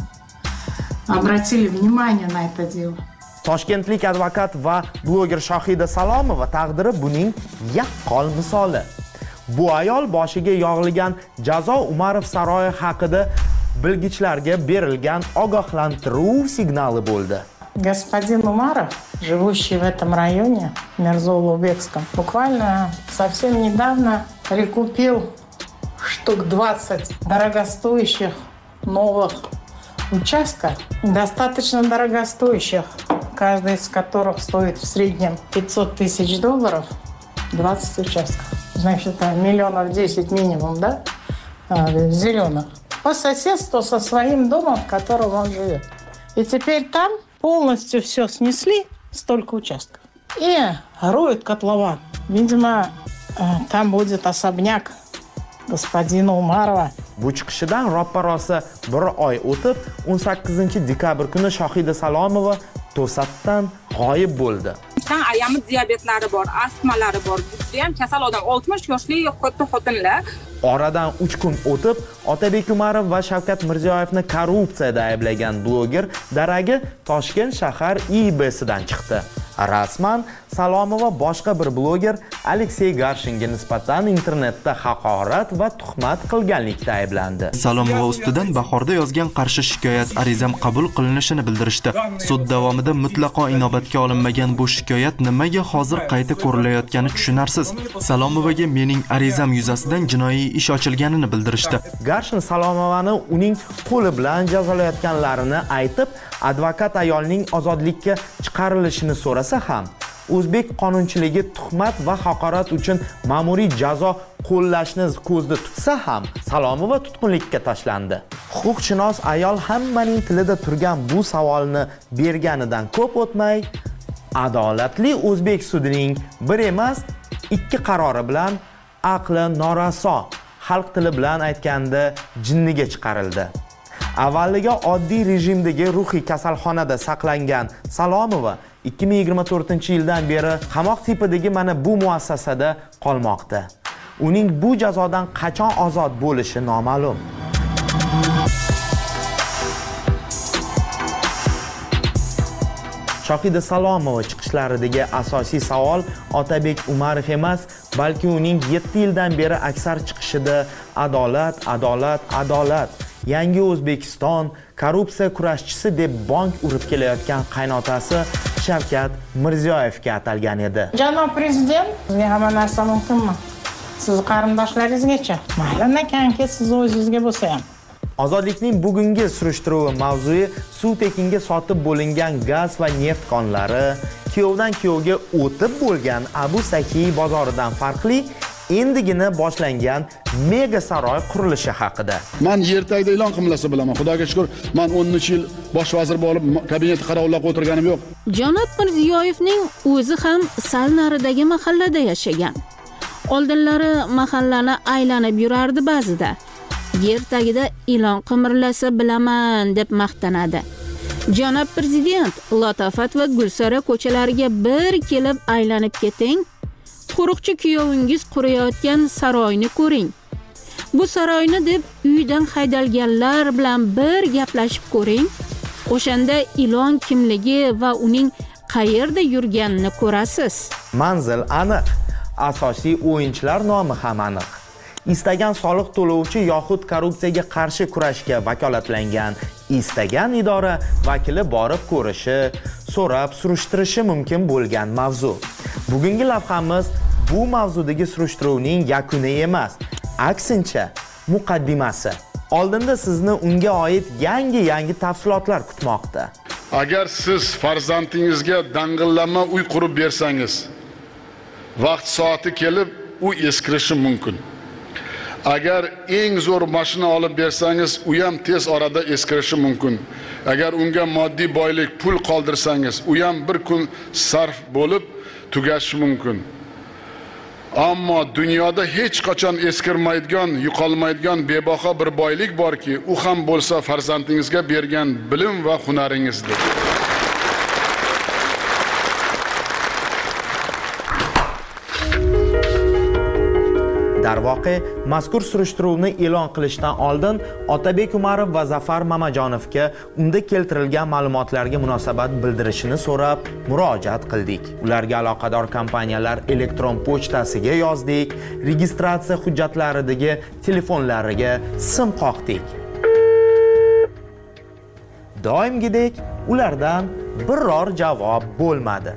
обратили внимание на это дело. Toshkentlik advokat va bloger Shohida Salomova taqdiri buning yaqqol misoli. Bu ayol boshiga yog'ilgan jazo Umarov saroyi haqida bilgichlarga berilgan ogohlantiruv signali bo'ldi. Господин Умаров, живущий в этом районе, Мирзоулубекском, буквально совсем недавно прикупил штук двадцать дорогостоящих новых участков, достаточно дорогостоящих, каждый из которых стоит в среднем пятьсот тысяч долларов, двадцать участков. Значит, это миллионов десять минимум, да, зеленых. По соседству со своим домом, в котором он живет. И теперь там полностью все снесли, столько участков. И роют котлован. Видимо, там будет особняк господина Умарова. Bu chiqishidan roppa-rosa bir oy o'tib, o'n sakkizinchi dekabr kuni Shohida Salomova to'satdan g'oyib bo'ldi. Ayami diabetlari bor, astmalari bor. Bu ham kasal odam, oltmish yoshli katta xotinlar. Oradan uch kun o'tib, Otabek Umarov va Shavkat Mirziyoyevni korrupsiyada ayblagan bloger daragi Toshkent shahar I B sidan chiqdi. Rasman Salomova boshqa bir bloger Aleksey Garshinga nisbatan internetda haqorat va tuhmat qilganlikda ayblandi. Salomova ustidan bahorda yozgan qarshi shikoyat arizam qabul qilinishini bildirishdi. Sud davomida mutlaqo inobatga olinmagan bu shikoyat nimaga hozir qayta ko'rilayotgani tushunarsiz. Salomovaga mening arizam yuzasidan jinoiy ish ochilganini bildirishdi. Garshin Salomovani uning qo'li bilan jazolayotganlarini aytib, advokat ayolning ozodlikka chiqarilishini so'rasa ham, o'zbek qonunchiligi tuhmat va haqorat uchun ma'muriy jazo qo'llashni ko'zda tutsa ham, Salomova tutqunlikka tashlandi. Huquqshunos ayol hammaning tilida turgan bu savolni berganidan ko'p o'tmay, adolatli o'zbek sudining bir emas, ikki qarori bilan aqli noraso, xalq tili bilan aytganda jinniga chiqarildi. Avvaliga oddiy rejimdagi ruhiy kasalxonada saqlangan Salomova ikki ming yigirma to'rtinchi yildan beri qamoq tipidagi mana bu muassasada qolmoqda. Uning bu jazodan qachon ozod bo'lishi noma'lum. Shohida Salomova chiqishlaridagi asosiy savol Otabek Umarov emas, balki uning yetti yildan beri aksar chiqishida adolat, adolat, adolat. Yangi O'zbekiston korrupsiya kurashchisi deb bank urib kelayotgan qaynotasi Shavkat Mirziyoyevga atalgan edi. Janob prezident, sizga hamma narsa mumkinmi? Siz qarindoshlaringizgacha, mayli nakanki siz o'zingizga bo'lsa ham. Ozodlikning bugungi surishtiruvi mavzui suv tekinga sotib bo'lingan gaz va neft konlari, kuyovdan kuyovga o'tib bo'lgan Abu Sakiy bozoridan farqli endigina boshlangan mega saroy qurilishi haqida. Men yer tagida e'lon qilinsa bilaman. Xudoga shukr, men o'n uch yil bosh vazir bo'lib kabinetda qarovlab o'tirganim yo'q. Janob Mirziyoyevning o'zi ham sal naridagi mahallada yashagan. Oldinlari mahallani aylanib yurardi ba'zida. Yer tagida e'lon qimirlasa bilaman deb maqtanadi. Janob prezident, Latofat va Gulsara ko'chalariga bir kelib aylanib keting. qo'riqchi kuyovingiz qurayotgan saroyni ko'ring. Bu saroyni deb uydan haydalganlar bilan bir gaplashib ko'ring. O'shanda ilon kimligi va uning qayerda yurganini ko'rasiz. Manzil aniq, asosiy o'yinchilar nomi ham aniq. Istagan soliq to'lovchi yoxud korrupsiyaga qarshi kurashga vakolatlangan istagan idora vakili borib ko'rishi, so'rab surishtirishi mumkin bo'lgan mavzu. Bugungi lavhamiz bu mavzudagi surishtiruvning yakuni emas, aksincha muqaddimasi. Oldinda sizni unga oid yangi-yangi tafsilotlar kutmoqda. Agar siz farzandingizga dang'illama uy qurib bersangiz, vaqt soati kelib u eskirishi mumkin. Agar eng zo'r mashina olib bersangiz, u ham tez orada eskirishi mumkin. Agar unga moddiy boylik, pul qoldirsangiz, u ham bir kun sarf bo'lib tugashi mumkin. Ammo dunyoda hech qachon eskirmaydigan, yo'qolmaydigan bebaho bir boylik borki, u ham bo'lsa farzandingizga bergan bilim va hunaringizdir. Darvoqe, mazkur surishtiruvni e'lon qilishdan oldin Otabek Umarov va Zafar Mamajonovga unda keltirilgan ma'lumotlarga munosabat bildirishini so'rab murojaat qildik. Ularga aloqador kompaniyalar elektron pochtasiga yozdik, registratsiya hujjatlaridagi telefonlariga sim qoqdik. Doimgidek ulardan biror javob bo'lmadi.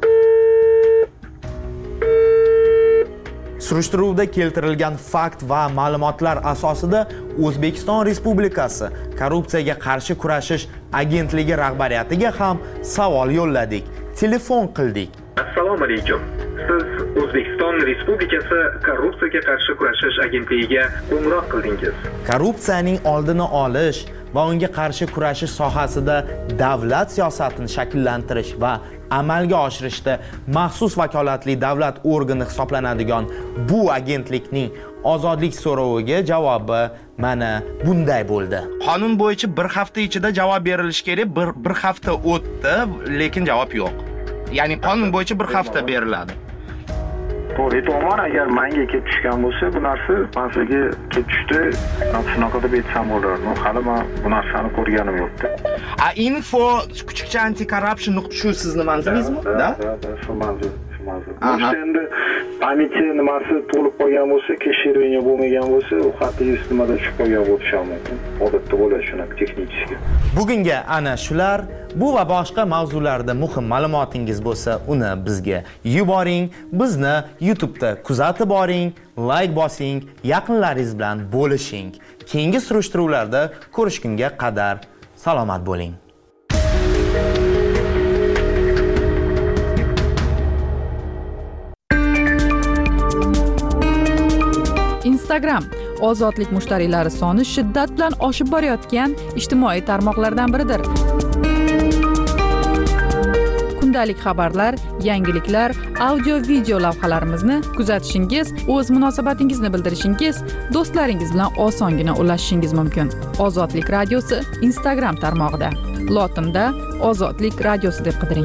Surishtiruvda keltirilgan fakt va ma'lumotlar asosida O'zbekiston Respublikasi Korrupsiyaga qarshi kurashish agentligi rahbariyatiga ham savol yo'lladik, telefon qildik. Assalomu alaykum. Siz O'zbekiston Respublikasi Korrupsiyaga qarshi kurashish agentligiga qo'ng'iroq qildingiz. Korrupsiyaning oldini olish va unga qarshi kurashish sohasida davlat siyosatini shakllantirish va amalga oshirishda maxsus vakolatli davlat organi hisoblanadigan bu agentlikning ozodlik so'roviga javobi mana bunday bo'ldi. Qonun bo'yicha bir hafta ichida javob berilishi kerak, bir bir hafta o'tdi, lekin javob yo'q. Ya'ni qonun bo'yicha bir hafta beriladi. To'g'ri, to'g'ri, agar menga kelib tushgan bo'lsa, bu narsa manzilga kelib tushdi, shunaqa deb aytsam bo'lardi. Hali men bu narsani ko'rganim yo'qdi. A info kuchukcha anti-corruption nuqta shu sizning manzilingizmi? Da? Shu manzil, shu manzil. Endi pamyatga nimasi to'lib qolgan bo'lsa, keshiruvga bo'lmagan bo'lsa, u xatingiz nimada tushib qolgan bo'lishi mumkin. Odatda bo'ladi shunaqa texnik. Bugunga ana shular. Bu va boshqa mavzularda muhim ma'lumotingiz bo'lsa, uni bizga yuboring. Bizni YouTube'da kuzatib boring, like bosing, yaqinlaringiz bilan bo'lishing. Keyingi surishtiruvlarda ko'rishgunga qadar salomat bo'ling. Instagram ozodlik mushtariylari soni shiddat bilan oshib borayotgan ijtimoiy tarmoqlardan biridir. Kundalik xabarlar, yangiliklar, audio-video lavhalarimizni kuzatishingiz, o'z munosabatingizni bildirishingiz, do'stlaringiz bilan osongina ulashishingiz mumkin. Ozodlik radiosi Instagram tarmog'ida. Lotinda Ozodlik radiosi deb qidiring.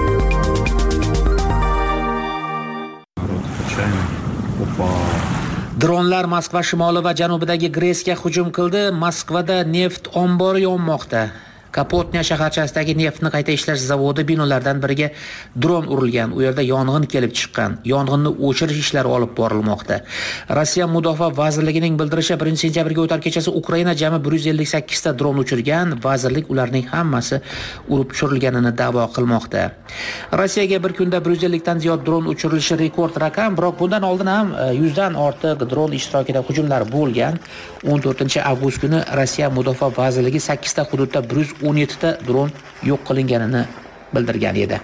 Dronlar Moskva shimoli va janubidagi Gresga hujum qildi. Moskvada neft ombori yonmoqda. Kapotnya shaharchasidagi neftni qayta ishlash zavodi binolaridan biriga dron urilgan. U yerda yong'in kelib chiqqan. Yong'inni o'chirish ishlari olib borilmoqda. Rossiya Mudofaa vazirligining bildirishicha birinchi sentyabrga o'tar kechasi Ukraina jami bir yuz ellik sakkiz ta dron uchirgan. Vazirlik ularning hammasi urib tushirilganini da'vo qilmoqda. Rossiyaga bir kunda bir yuz ellik dan ziyod dron uchirilishi rekord raqam, biroq bundan oldin ham yuz dan ortiq dron ishtirokida hujumlar bo'lgan. o'n to'rtinchi avgust kuni Rossiya Mudofaa vazirligi sakkiz ta hududda bir yuz o'n yetti ta dron yo'q qilinganini bildirgan edi.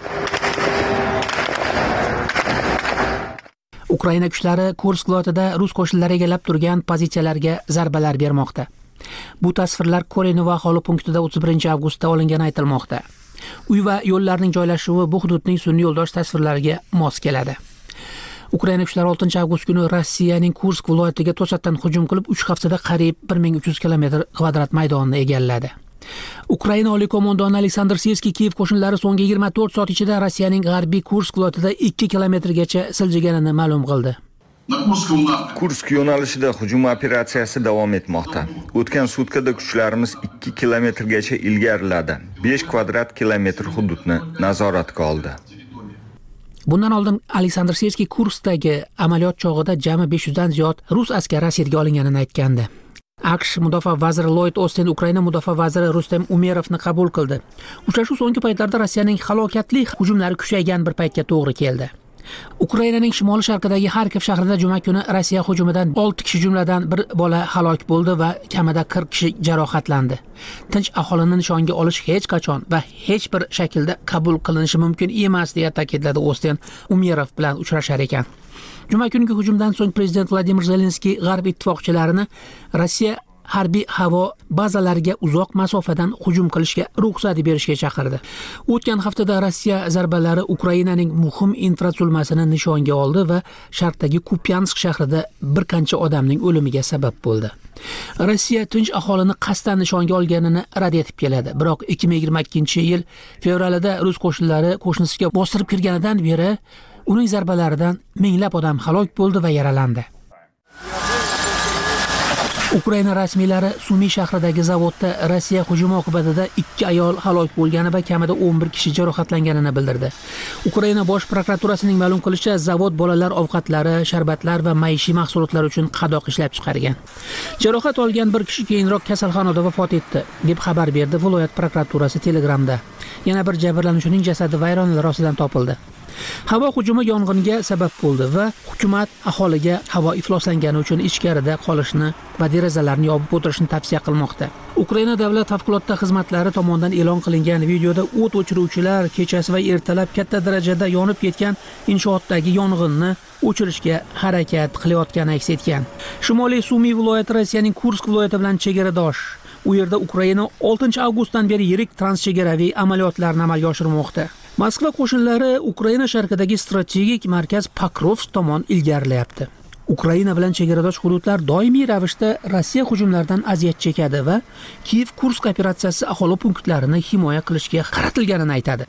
Ukraina kuchlari Kursk viloyatida rus qo'shinlari egallab turgan pozitsiyalarga zarbalar bermoqda. Bu tasvirlar Korenova aholi punktida o'ttiz birinchi avgustda olingani aytilmoqda. Uy va yo'llarning joylashuvi bu hududning sun'iy yo'ldosh tasvirlariga mos keladi. Ukraina kuchlari oltinchi avgust kuni Rossiyaning Kursk viloyatiga to'satdan hujum qilib, uch haftada qariyb bir ming uch yuz kilometr kvadrat maydonni egalladi. Ukraina oliy qo'mondoni Aleksandr Sirskiy Kiyev qo'shinlari so'nggi yigirma to'rt soat ichida Rossiyaning g'arbiy Kursk viloyatida ikki kilometrgacha siljiganini ma'lum qildi. Kursk yo'nalishida hujum operatsiyasi davom etmoqda. O'tgan sutkada kuchlarimiz ikki kilometrgacha ilgariladi. besh kvadrat kilometr hududni nazoratga oldi. Bundan oldin Aleksandr Sirskiy Kurskdagi amaliyot chog'ida jami besh yuzdan ziyod rus askari asirga olinganini aytgandi. AQSh mudofaa vaziri Lloyd Austin Ukraina mudofaa vaziri Rustem Umerovni qabul qildi. Uchrashuv so'nggi paytlarda Rossiyaning halokatli hujumlari kuchaygan bir paytga to'g'ri keldi. Ukrainaning shimoli sharqidagi Xarkov shahrida juma kuni Rossiya hujumidan olti kishi jumladan bir bola halok bo'ldi va kamida qirq kishi jarohatlandi. Tinch aholini nishonga olish hech qachon va hech bir shaklda qabul qilinishi mumkin emas, deya ta'kidladi Austin Umerov bilan uchrashar ekan. Juma kungi hujumdan so'ng prezident Vladimir Zelenskiy G'arb ittifoqchilarini Rossiya harbiy havo bazalariga uzoq masofadan hujum qilishga ruxsat berishga chaqirdi. O'tgan haftada Rossiya zarbalari Ukrainaning muhim infratuzilmasini nishonga oldi va sharqdagi Kupyansk shahrida bir qancha odamning o'limiga sabab bo'ldi. Rossiya tinch aholini qasddan nishonga olganini rad etib keladi. Biroq ikki ming yigirma ikkinchi yil fevralida rus qo'shinlari qo'shnisiga bostirib kirganidan beri uning zarbalaridan minglab odam halok bo'ldi va yaralandi. Ukraina rasmiylari Sumi shahridagi zavodda Rossiya hujumi oqibatida ikki ayol halok bo'lgani va kamida o'n bir kishi jarohatlanganini bildirdi. Ukraina bosh prokuraturasining ma'lum qilishicha, zavod bolalar ovqatlari, sharbatlar va maishiy mahsulotlar uchun qadoq ishlab chiqargan. Jarohat olgan bir kishi keyinroq kasalxonada vafot etdi, deb xabar berdi viloyat prokuraturasi Telegramda. Yana bir jabrlanuvchining jasadi vayronalar ostidan topildi. Havo hujumi yong'inga sabab bo'ldi va hukumat aholiga havo ifloslangani uchun ichkarida qolishni va derazalarni yopib o'tirishni tavsiya qilmoqda. Ukraina davlat favqulodda xizmatlari tomonidan e'lon qilingan videoda o't o'chiruvchilar kechasi va ertalab katta darajada yonib ketgan inshootdagi yong'inni o'chirishga harakat qilayotgani aks etgan. Shimoliy Sumi viloyati Rossiyaning Kursk viloyati bilan chegaradosh. U yerda Ukraina oltinchi avgustdan beri yirik transchegaraviy amaliyotlarni amalga oshirmoqda. Moskva qo'shinlari Ukraina sharqidagi strategik markaz Pokrovsk tomon ilgarilayapti. Ukraina bilan chegaradosh hududlar doimiy ravishda Rossiya hujumlaridan aziyat chekadi va Kiyev-Kursk operatsiyasi aholi punktlarini himoya qilishga qaratilganini aytadi.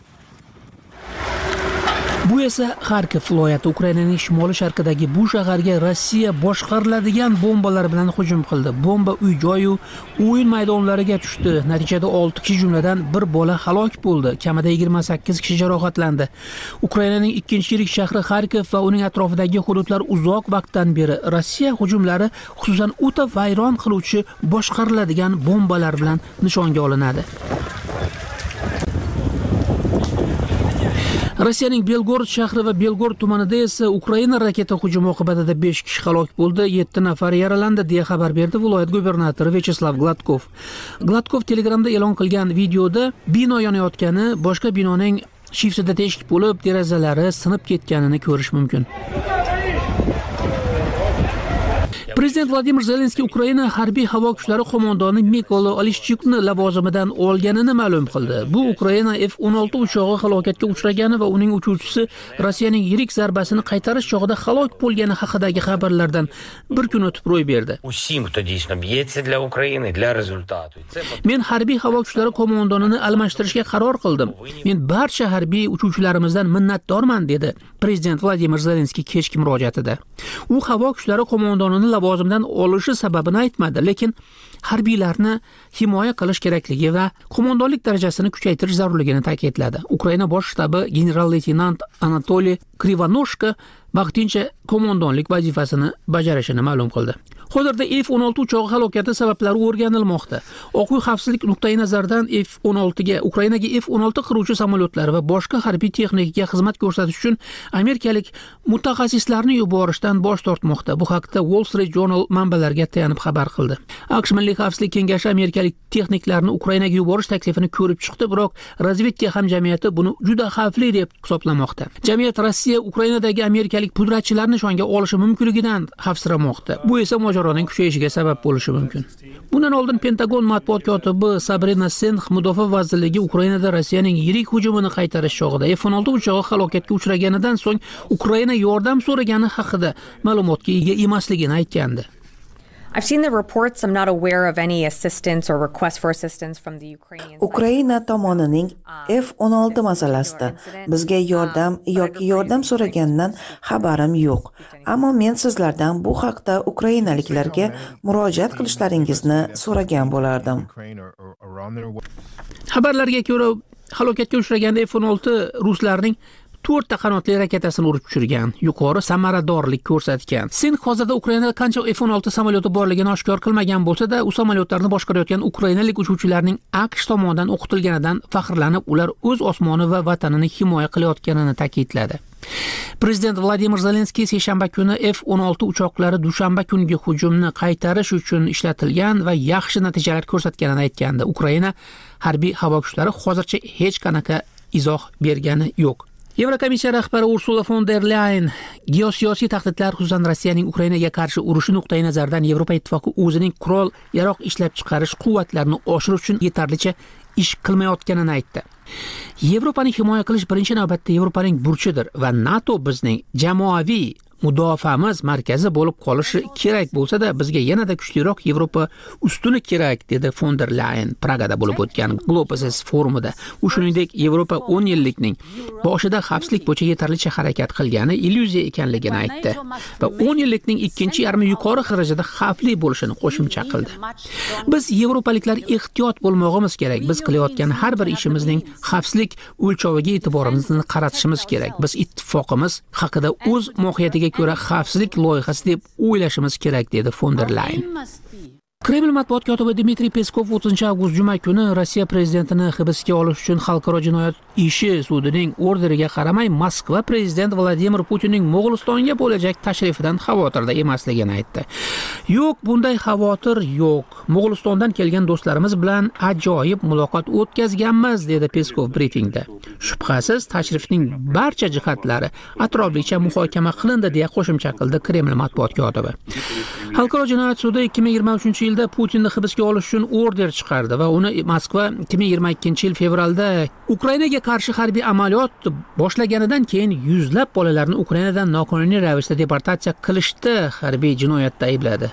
Bu esa Xarkov viloyati Ukrainaning shimoli sharqidagi bu shaharga Rossiya boshqariladigan bombalar bilan hujum qildi. Bomba uy-joy va o'yin maydonlariga tushdi. Natijada olti kishi jumladan bir bola halok bo'ldi. Kamida yigirma sakkiz kishi jarohatlandi. Ukrainaning ikkinchi yirik shahri Xarkov va uning atrofidagi hududlar uzoq vaqtdan beri Rossiya hujumlari, xususan o'ta vayron qiluvchi boshqariladigan bombalar bilan nishonga olinadi. Rossiyaning Belgorod shahri va Belgorod tumanida esa Ukraina raketa hujumi oqibatida besh kishi halok bo'ldi, yetti nafar yaralandi, deya xabar berdi viloyat gubernatori Vyacheslav Gladkov. Gladkov Telegramda e'lon qilgan videoda bino yonayotgani, boshqa binoning shifsida teshik bo'lib, derazalari sinib ketganini ko'rish mumkin. Prezident Vladimir Zelenskiy Ukraina harbiy havo kuchlari qo'mondoni Mikola Oleshchukni lavozimidan olganini ma'lum qildi. Bu Ukraina F o'n olti uchog'i halokatga uchragani va uning uchuvchisi Rossiyaning yirik zarbasini qaytarish chog'ida halok bo'lgani haqidagi xabarlardan bir kun o'tib ro'y berdi. Men harbiy havo kuchlari qo'mondonini almashtirishga qaror qildim. Men barcha harbiy uchuvchilarimizdan minnatdorman, dedi Prezident Vladimir Zelenskiy kechki murojaatida. U havo kuchlari qo'mondonini lavozimdan olishi sababini aytmadi, lekin harbiylarni himoya qilish kerakligi va qo'mondonlik darajasini kuchaytirish zarurligini ta'kidladi. Ukraina bosh shtabi general-leytenant Anatoliy Krivanoshka vaqtincha qo'mondonlik vazifasini bajarishini ma'lum qildi. Hozirda F o'n olti uchog'i halokati sabablari o'rganilmoqda. Oq uy xavfsizlik nuqtai nazaridan F o'n olti ga Ukrainaga F o'n olti qiruvchi samolyotlari va boshqa harbiy texnikaga xizmat ko'rsatish uchun amerikalik mutaxassislarni yuborishdan bosh tortmoqda. Bu haqda Wall Street Journal manbalariga tayanib xabar qildi. AQSh Milliy xavfsizlik kengashi amerikalik texniklarni Ukrainaga yuborish taklifini ko'rib chiqdi, biroq razvedka hamjamiyati buni juda xavfli deb hisoblamoqda. Jamiyat Rossiya Ukrainadagi amerikalik pudratchilarni nishonga olishi mumkinligidan xavfsiramoqda. Bu esa mojaroning kuchayishiga sabab bo'lishi mumkin. Bundan oldin Pentagon matbuot kotibi Sabrina Senx mudofaa vazirligi Ukrainada Rossiyaning yirik hujumini qaytarish chog'ida F o'n olti uchog'i halokatga uchraganidan so'ng Ukraina yordam so'ragani haqida ma'lumotga ega emasligini aytgandi. I've seen the reports. I'm not aware of any assistance or request for assistance from the Ukrainians. Ukraina tomonining F o'n olti masalasida bizga yordam yoki yordam so'raganidan xabarim yo'q. Ammo men sizlardan bu haqda ukrainaliklarga murojaat qilishlaringizni so'ragan bo'lardim. Xabarlarga ko'ra, halokatga uchragan F o'n olti ruslarning to'rtta qanotli raketasini urib tushirgan, yuqori samaradorlik ko'rsatgan. Sen hozirda Ukrainada qancha F o'n olti samolyoti borligini oshkor qilmagan bo'lsa-da, u samolyotlarni boshqarayotgan ukrainalik uchuvchilarning AQSh tomonidan o'qitilganidan faxrlanib, ular o'z osmoni va vatanini himoya qilayotganini ta'kidladi. Prezident Vladimir Zelenskiy seshanba kuni F o'n olti uchoqlari dushanba kungi hujumni qaytarish uchun ishlatilgan va yaxshi natijalar ko'rsatganini aytgandi. Ukraina harbiy havo kuchlari hozircha hech qanaqa izoh bergani yo'q. Yevrokomissiya rahbari Ursula von der Leyen geosiyosiy tahdidlar, xususan Rossiyaning Ukrainaga qarshi urushi nuqtai nazaridan Yevropa ittifoqi o'zining qurol yaroq ishlab chiqarish quvvatlarini oshirish uchun yetarlicha ish qilmayotganini aytdi. Yevropani himoya qilish birinchi navbatda Yevropaning burchidir va NATO bizning jamoaviy mudofaamiz markazi bo'lib qolishi kerak bo'lsa-da, bizga yanada kuchliroq Yevropa ustuni kerak, dedi von der Leyen Pragada bo'lib o'tgan Globus forumida. U shuningdek, Yevropa o'n yillikning boshida xavfsizlik bo'yicha yetarlicha harakat qilgani illyuziya ekanligini aytdi va o'n yillikning ikkinchi yarmi yuqori darajada xavfli bo'lishini qo'shimcha qildi. Biz yevropaliklar ehtiyot bo'lmog'imiz kerak. Biz qilayotgan har bir ishimizning xavfsizlik o'lchoviga e'tiborimizni qaratishimiz kerak. Biz ittifoqimiz haqida o'z mohiyatiga ko'ra xavfsizlik loyihasi deb o'ylashimiz kerak, dedi von der Leyen. Kreml matbuot kotibi Dmitriy Peskov o'ttizinchi avgust juma kuni Rossiya prezidentini hibsga olish uchun xalqaro jinoyat ishi sudining orderiga qaramay Moskva prezident Vladimir Putinning Mo'g'ulistonga bo'lajak tashrifidan xavotirda emasligini aytdi. Yo'q, bunday xavotir yo'q. Mo'g'ulistondan kelgan do'stlarimiz bilan ajoyib muloqot o'tkazganmiz, dedi Peskov brifingda. Shubhasiz, tashrifning barcha jihatlari atroflicha muhokama qilindi, deya qo'shimcha qildi Kreml matbuot kotibi. Xalqaro jinoyat sudi ikki ming yigirma uchinchi yilda Putinni hibsga olish uchun order chiqardi va uni Moskva ikki ming yigirma ikkinchi yil fevralda Ukrainaga qarshi harbiy amaliyot boshlaganidan keyin yuzlab bolalarni Ukrainadan noqonuniy ravishda deportatsiya qilishda harbiy jinoyatda aybladi.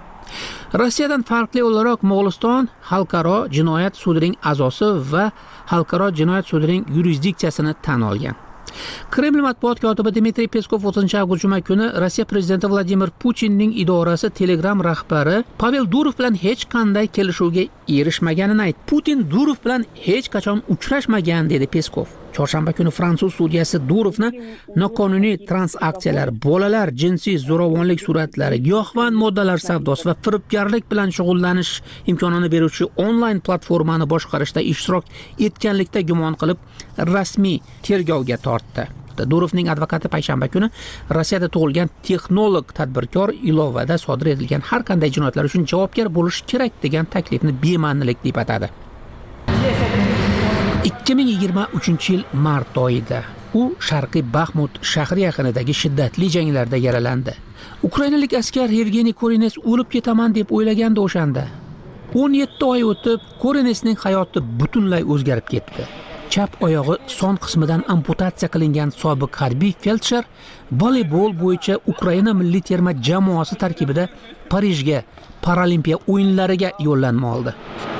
Rossiyadan farqli o'laroq Mo'g'uliston xalqaro jinoyat sudining a'zosi va xalqaro jinoyat sudining yurisdiksiyasini tan olgan. Kreml matbuot kotibi Dmitriy Peskov o'ttizinchi avgust juma kuni Rossiya prezidenti Vladimir Putinning idorasi Telegram rahbari Pavel Durov bilan hech qanday kelishuvga erishmaganini aytdi. Putin Durov bilan hech qachon uchrashmagan, dedi Peskov. Chorshanba kuni fransuz sudiyasi Durovni noqonuniy transaksiyalar, bolalar jinsiy zo'ravonlik suratlari, giyohvand moddalar savdosi va firibgarlik bilan shug'ullanish imkonini beruvchi onlayn platformani boshqarishda ishtirok etganlikda gumon qilib rasmiy tergovga tortdi. Durovning advokati payshanba kuni Rossiyada tug'ilgan texnolog tadbirkor ilovada sodir etilgan har qanday jinoyatlar uchun javobgar bo'lishi kerak degan taklifni bema'nilik deb atadi. ikki ming yigirma uchinchi yil mart oyida u Sharqiy Baxmut shahri yaqinidagi shiddatli janglarda yaralandi. Ukrainalik askar Yevgeniy Korines o'lib ketaman deb o'ylagandi o'shanda. o'n yetti oy o'tib, Korinesning hayoti butunlay o'zgarib ketdi. Chap oyog'i son qismidan amputatsiya qilingan sobiq harbiy feldsher voleybol bo'yicha Ukraina milliy terma jamoasi tarkibida Parijga Paralimpiya o'yinlariga yo'llanma oldi.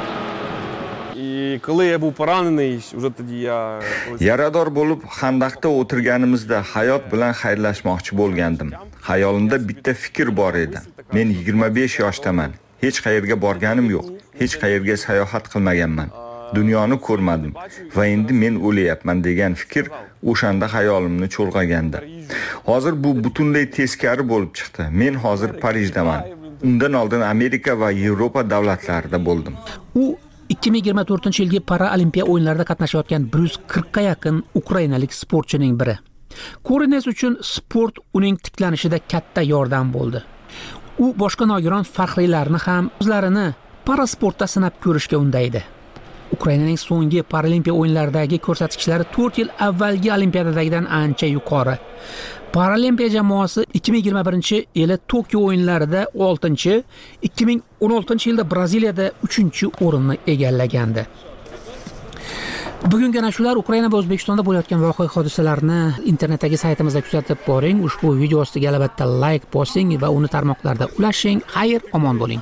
Yarador bo'lib xandaqda o'tirganimizda hayot bilan xayrlashmoqchi bo'lgandim. Xayolimda bitta fikr bor edi. Men yigirma besh yoshdaman. Hech qayerga borganim yo'q. Hech qayerga sayohat qilmaganman. Dunyoni ko'rmadim va endi men o'layapman degan fikr o'shanda xayolimni cho'lg'agandi. Hozir bu butunlay teskari bo'lib chiqdi. Men hozir Parijdaman. Undan oldin Amerika va Yevropa davlatlarida bo'ldim. U ikki ming yigirma to'rtinchi yilgi Paralimpiya o'yinlarida qatnashayotgan bir yuz qirqqa yaqin ukrainalik sportchining biri. Korines uchun sport uning tiklanishida katta yordam bo'ldi. U boshqa nogiron faxriylarni ham o'zlarini parasportda sinab ko'rishga undaydi. Ukrainaning so'nggi Paralimpiya o'yinlaridagi ko'rsatkichlari to'rt yil avvalgi Olimpiadadagidan ancha yuqori. Paralimpiya jamoasi ikki ming yigirma birinchi yili Tokio o'yinlarida oltinchi, ikki ming o'n oltinchi yilda Braziliyada uchinchi o'rinni egallagandi. Bugungi ana shular. Ukraina va O'zbekistonda bo'layotgan voqea hodisalarni internetdagi saytimizda kuzatib boring. Ushbu video ostiga albatta like bosing va uni tarmoqlarda ulashing. Xayr, omon bo'ling.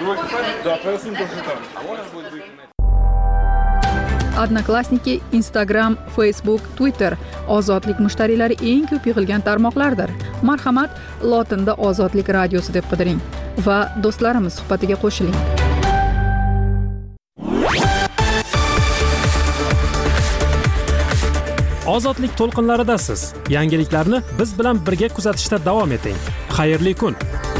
Odnoklassniki, Instagram, Facebook, Twitter ozodlik mushtariylari eng ko'p yig'ilgan tarmoqlardir. Marhamat, lotinda Ozodlik radiosi deb qidiring va do'stlarimiz suhbatiga qo'shiling. Ozodlik to'lqinlaridasiz. Yangiliklarni biz bilan birga kuzatishda davom eting. Xayrli kun.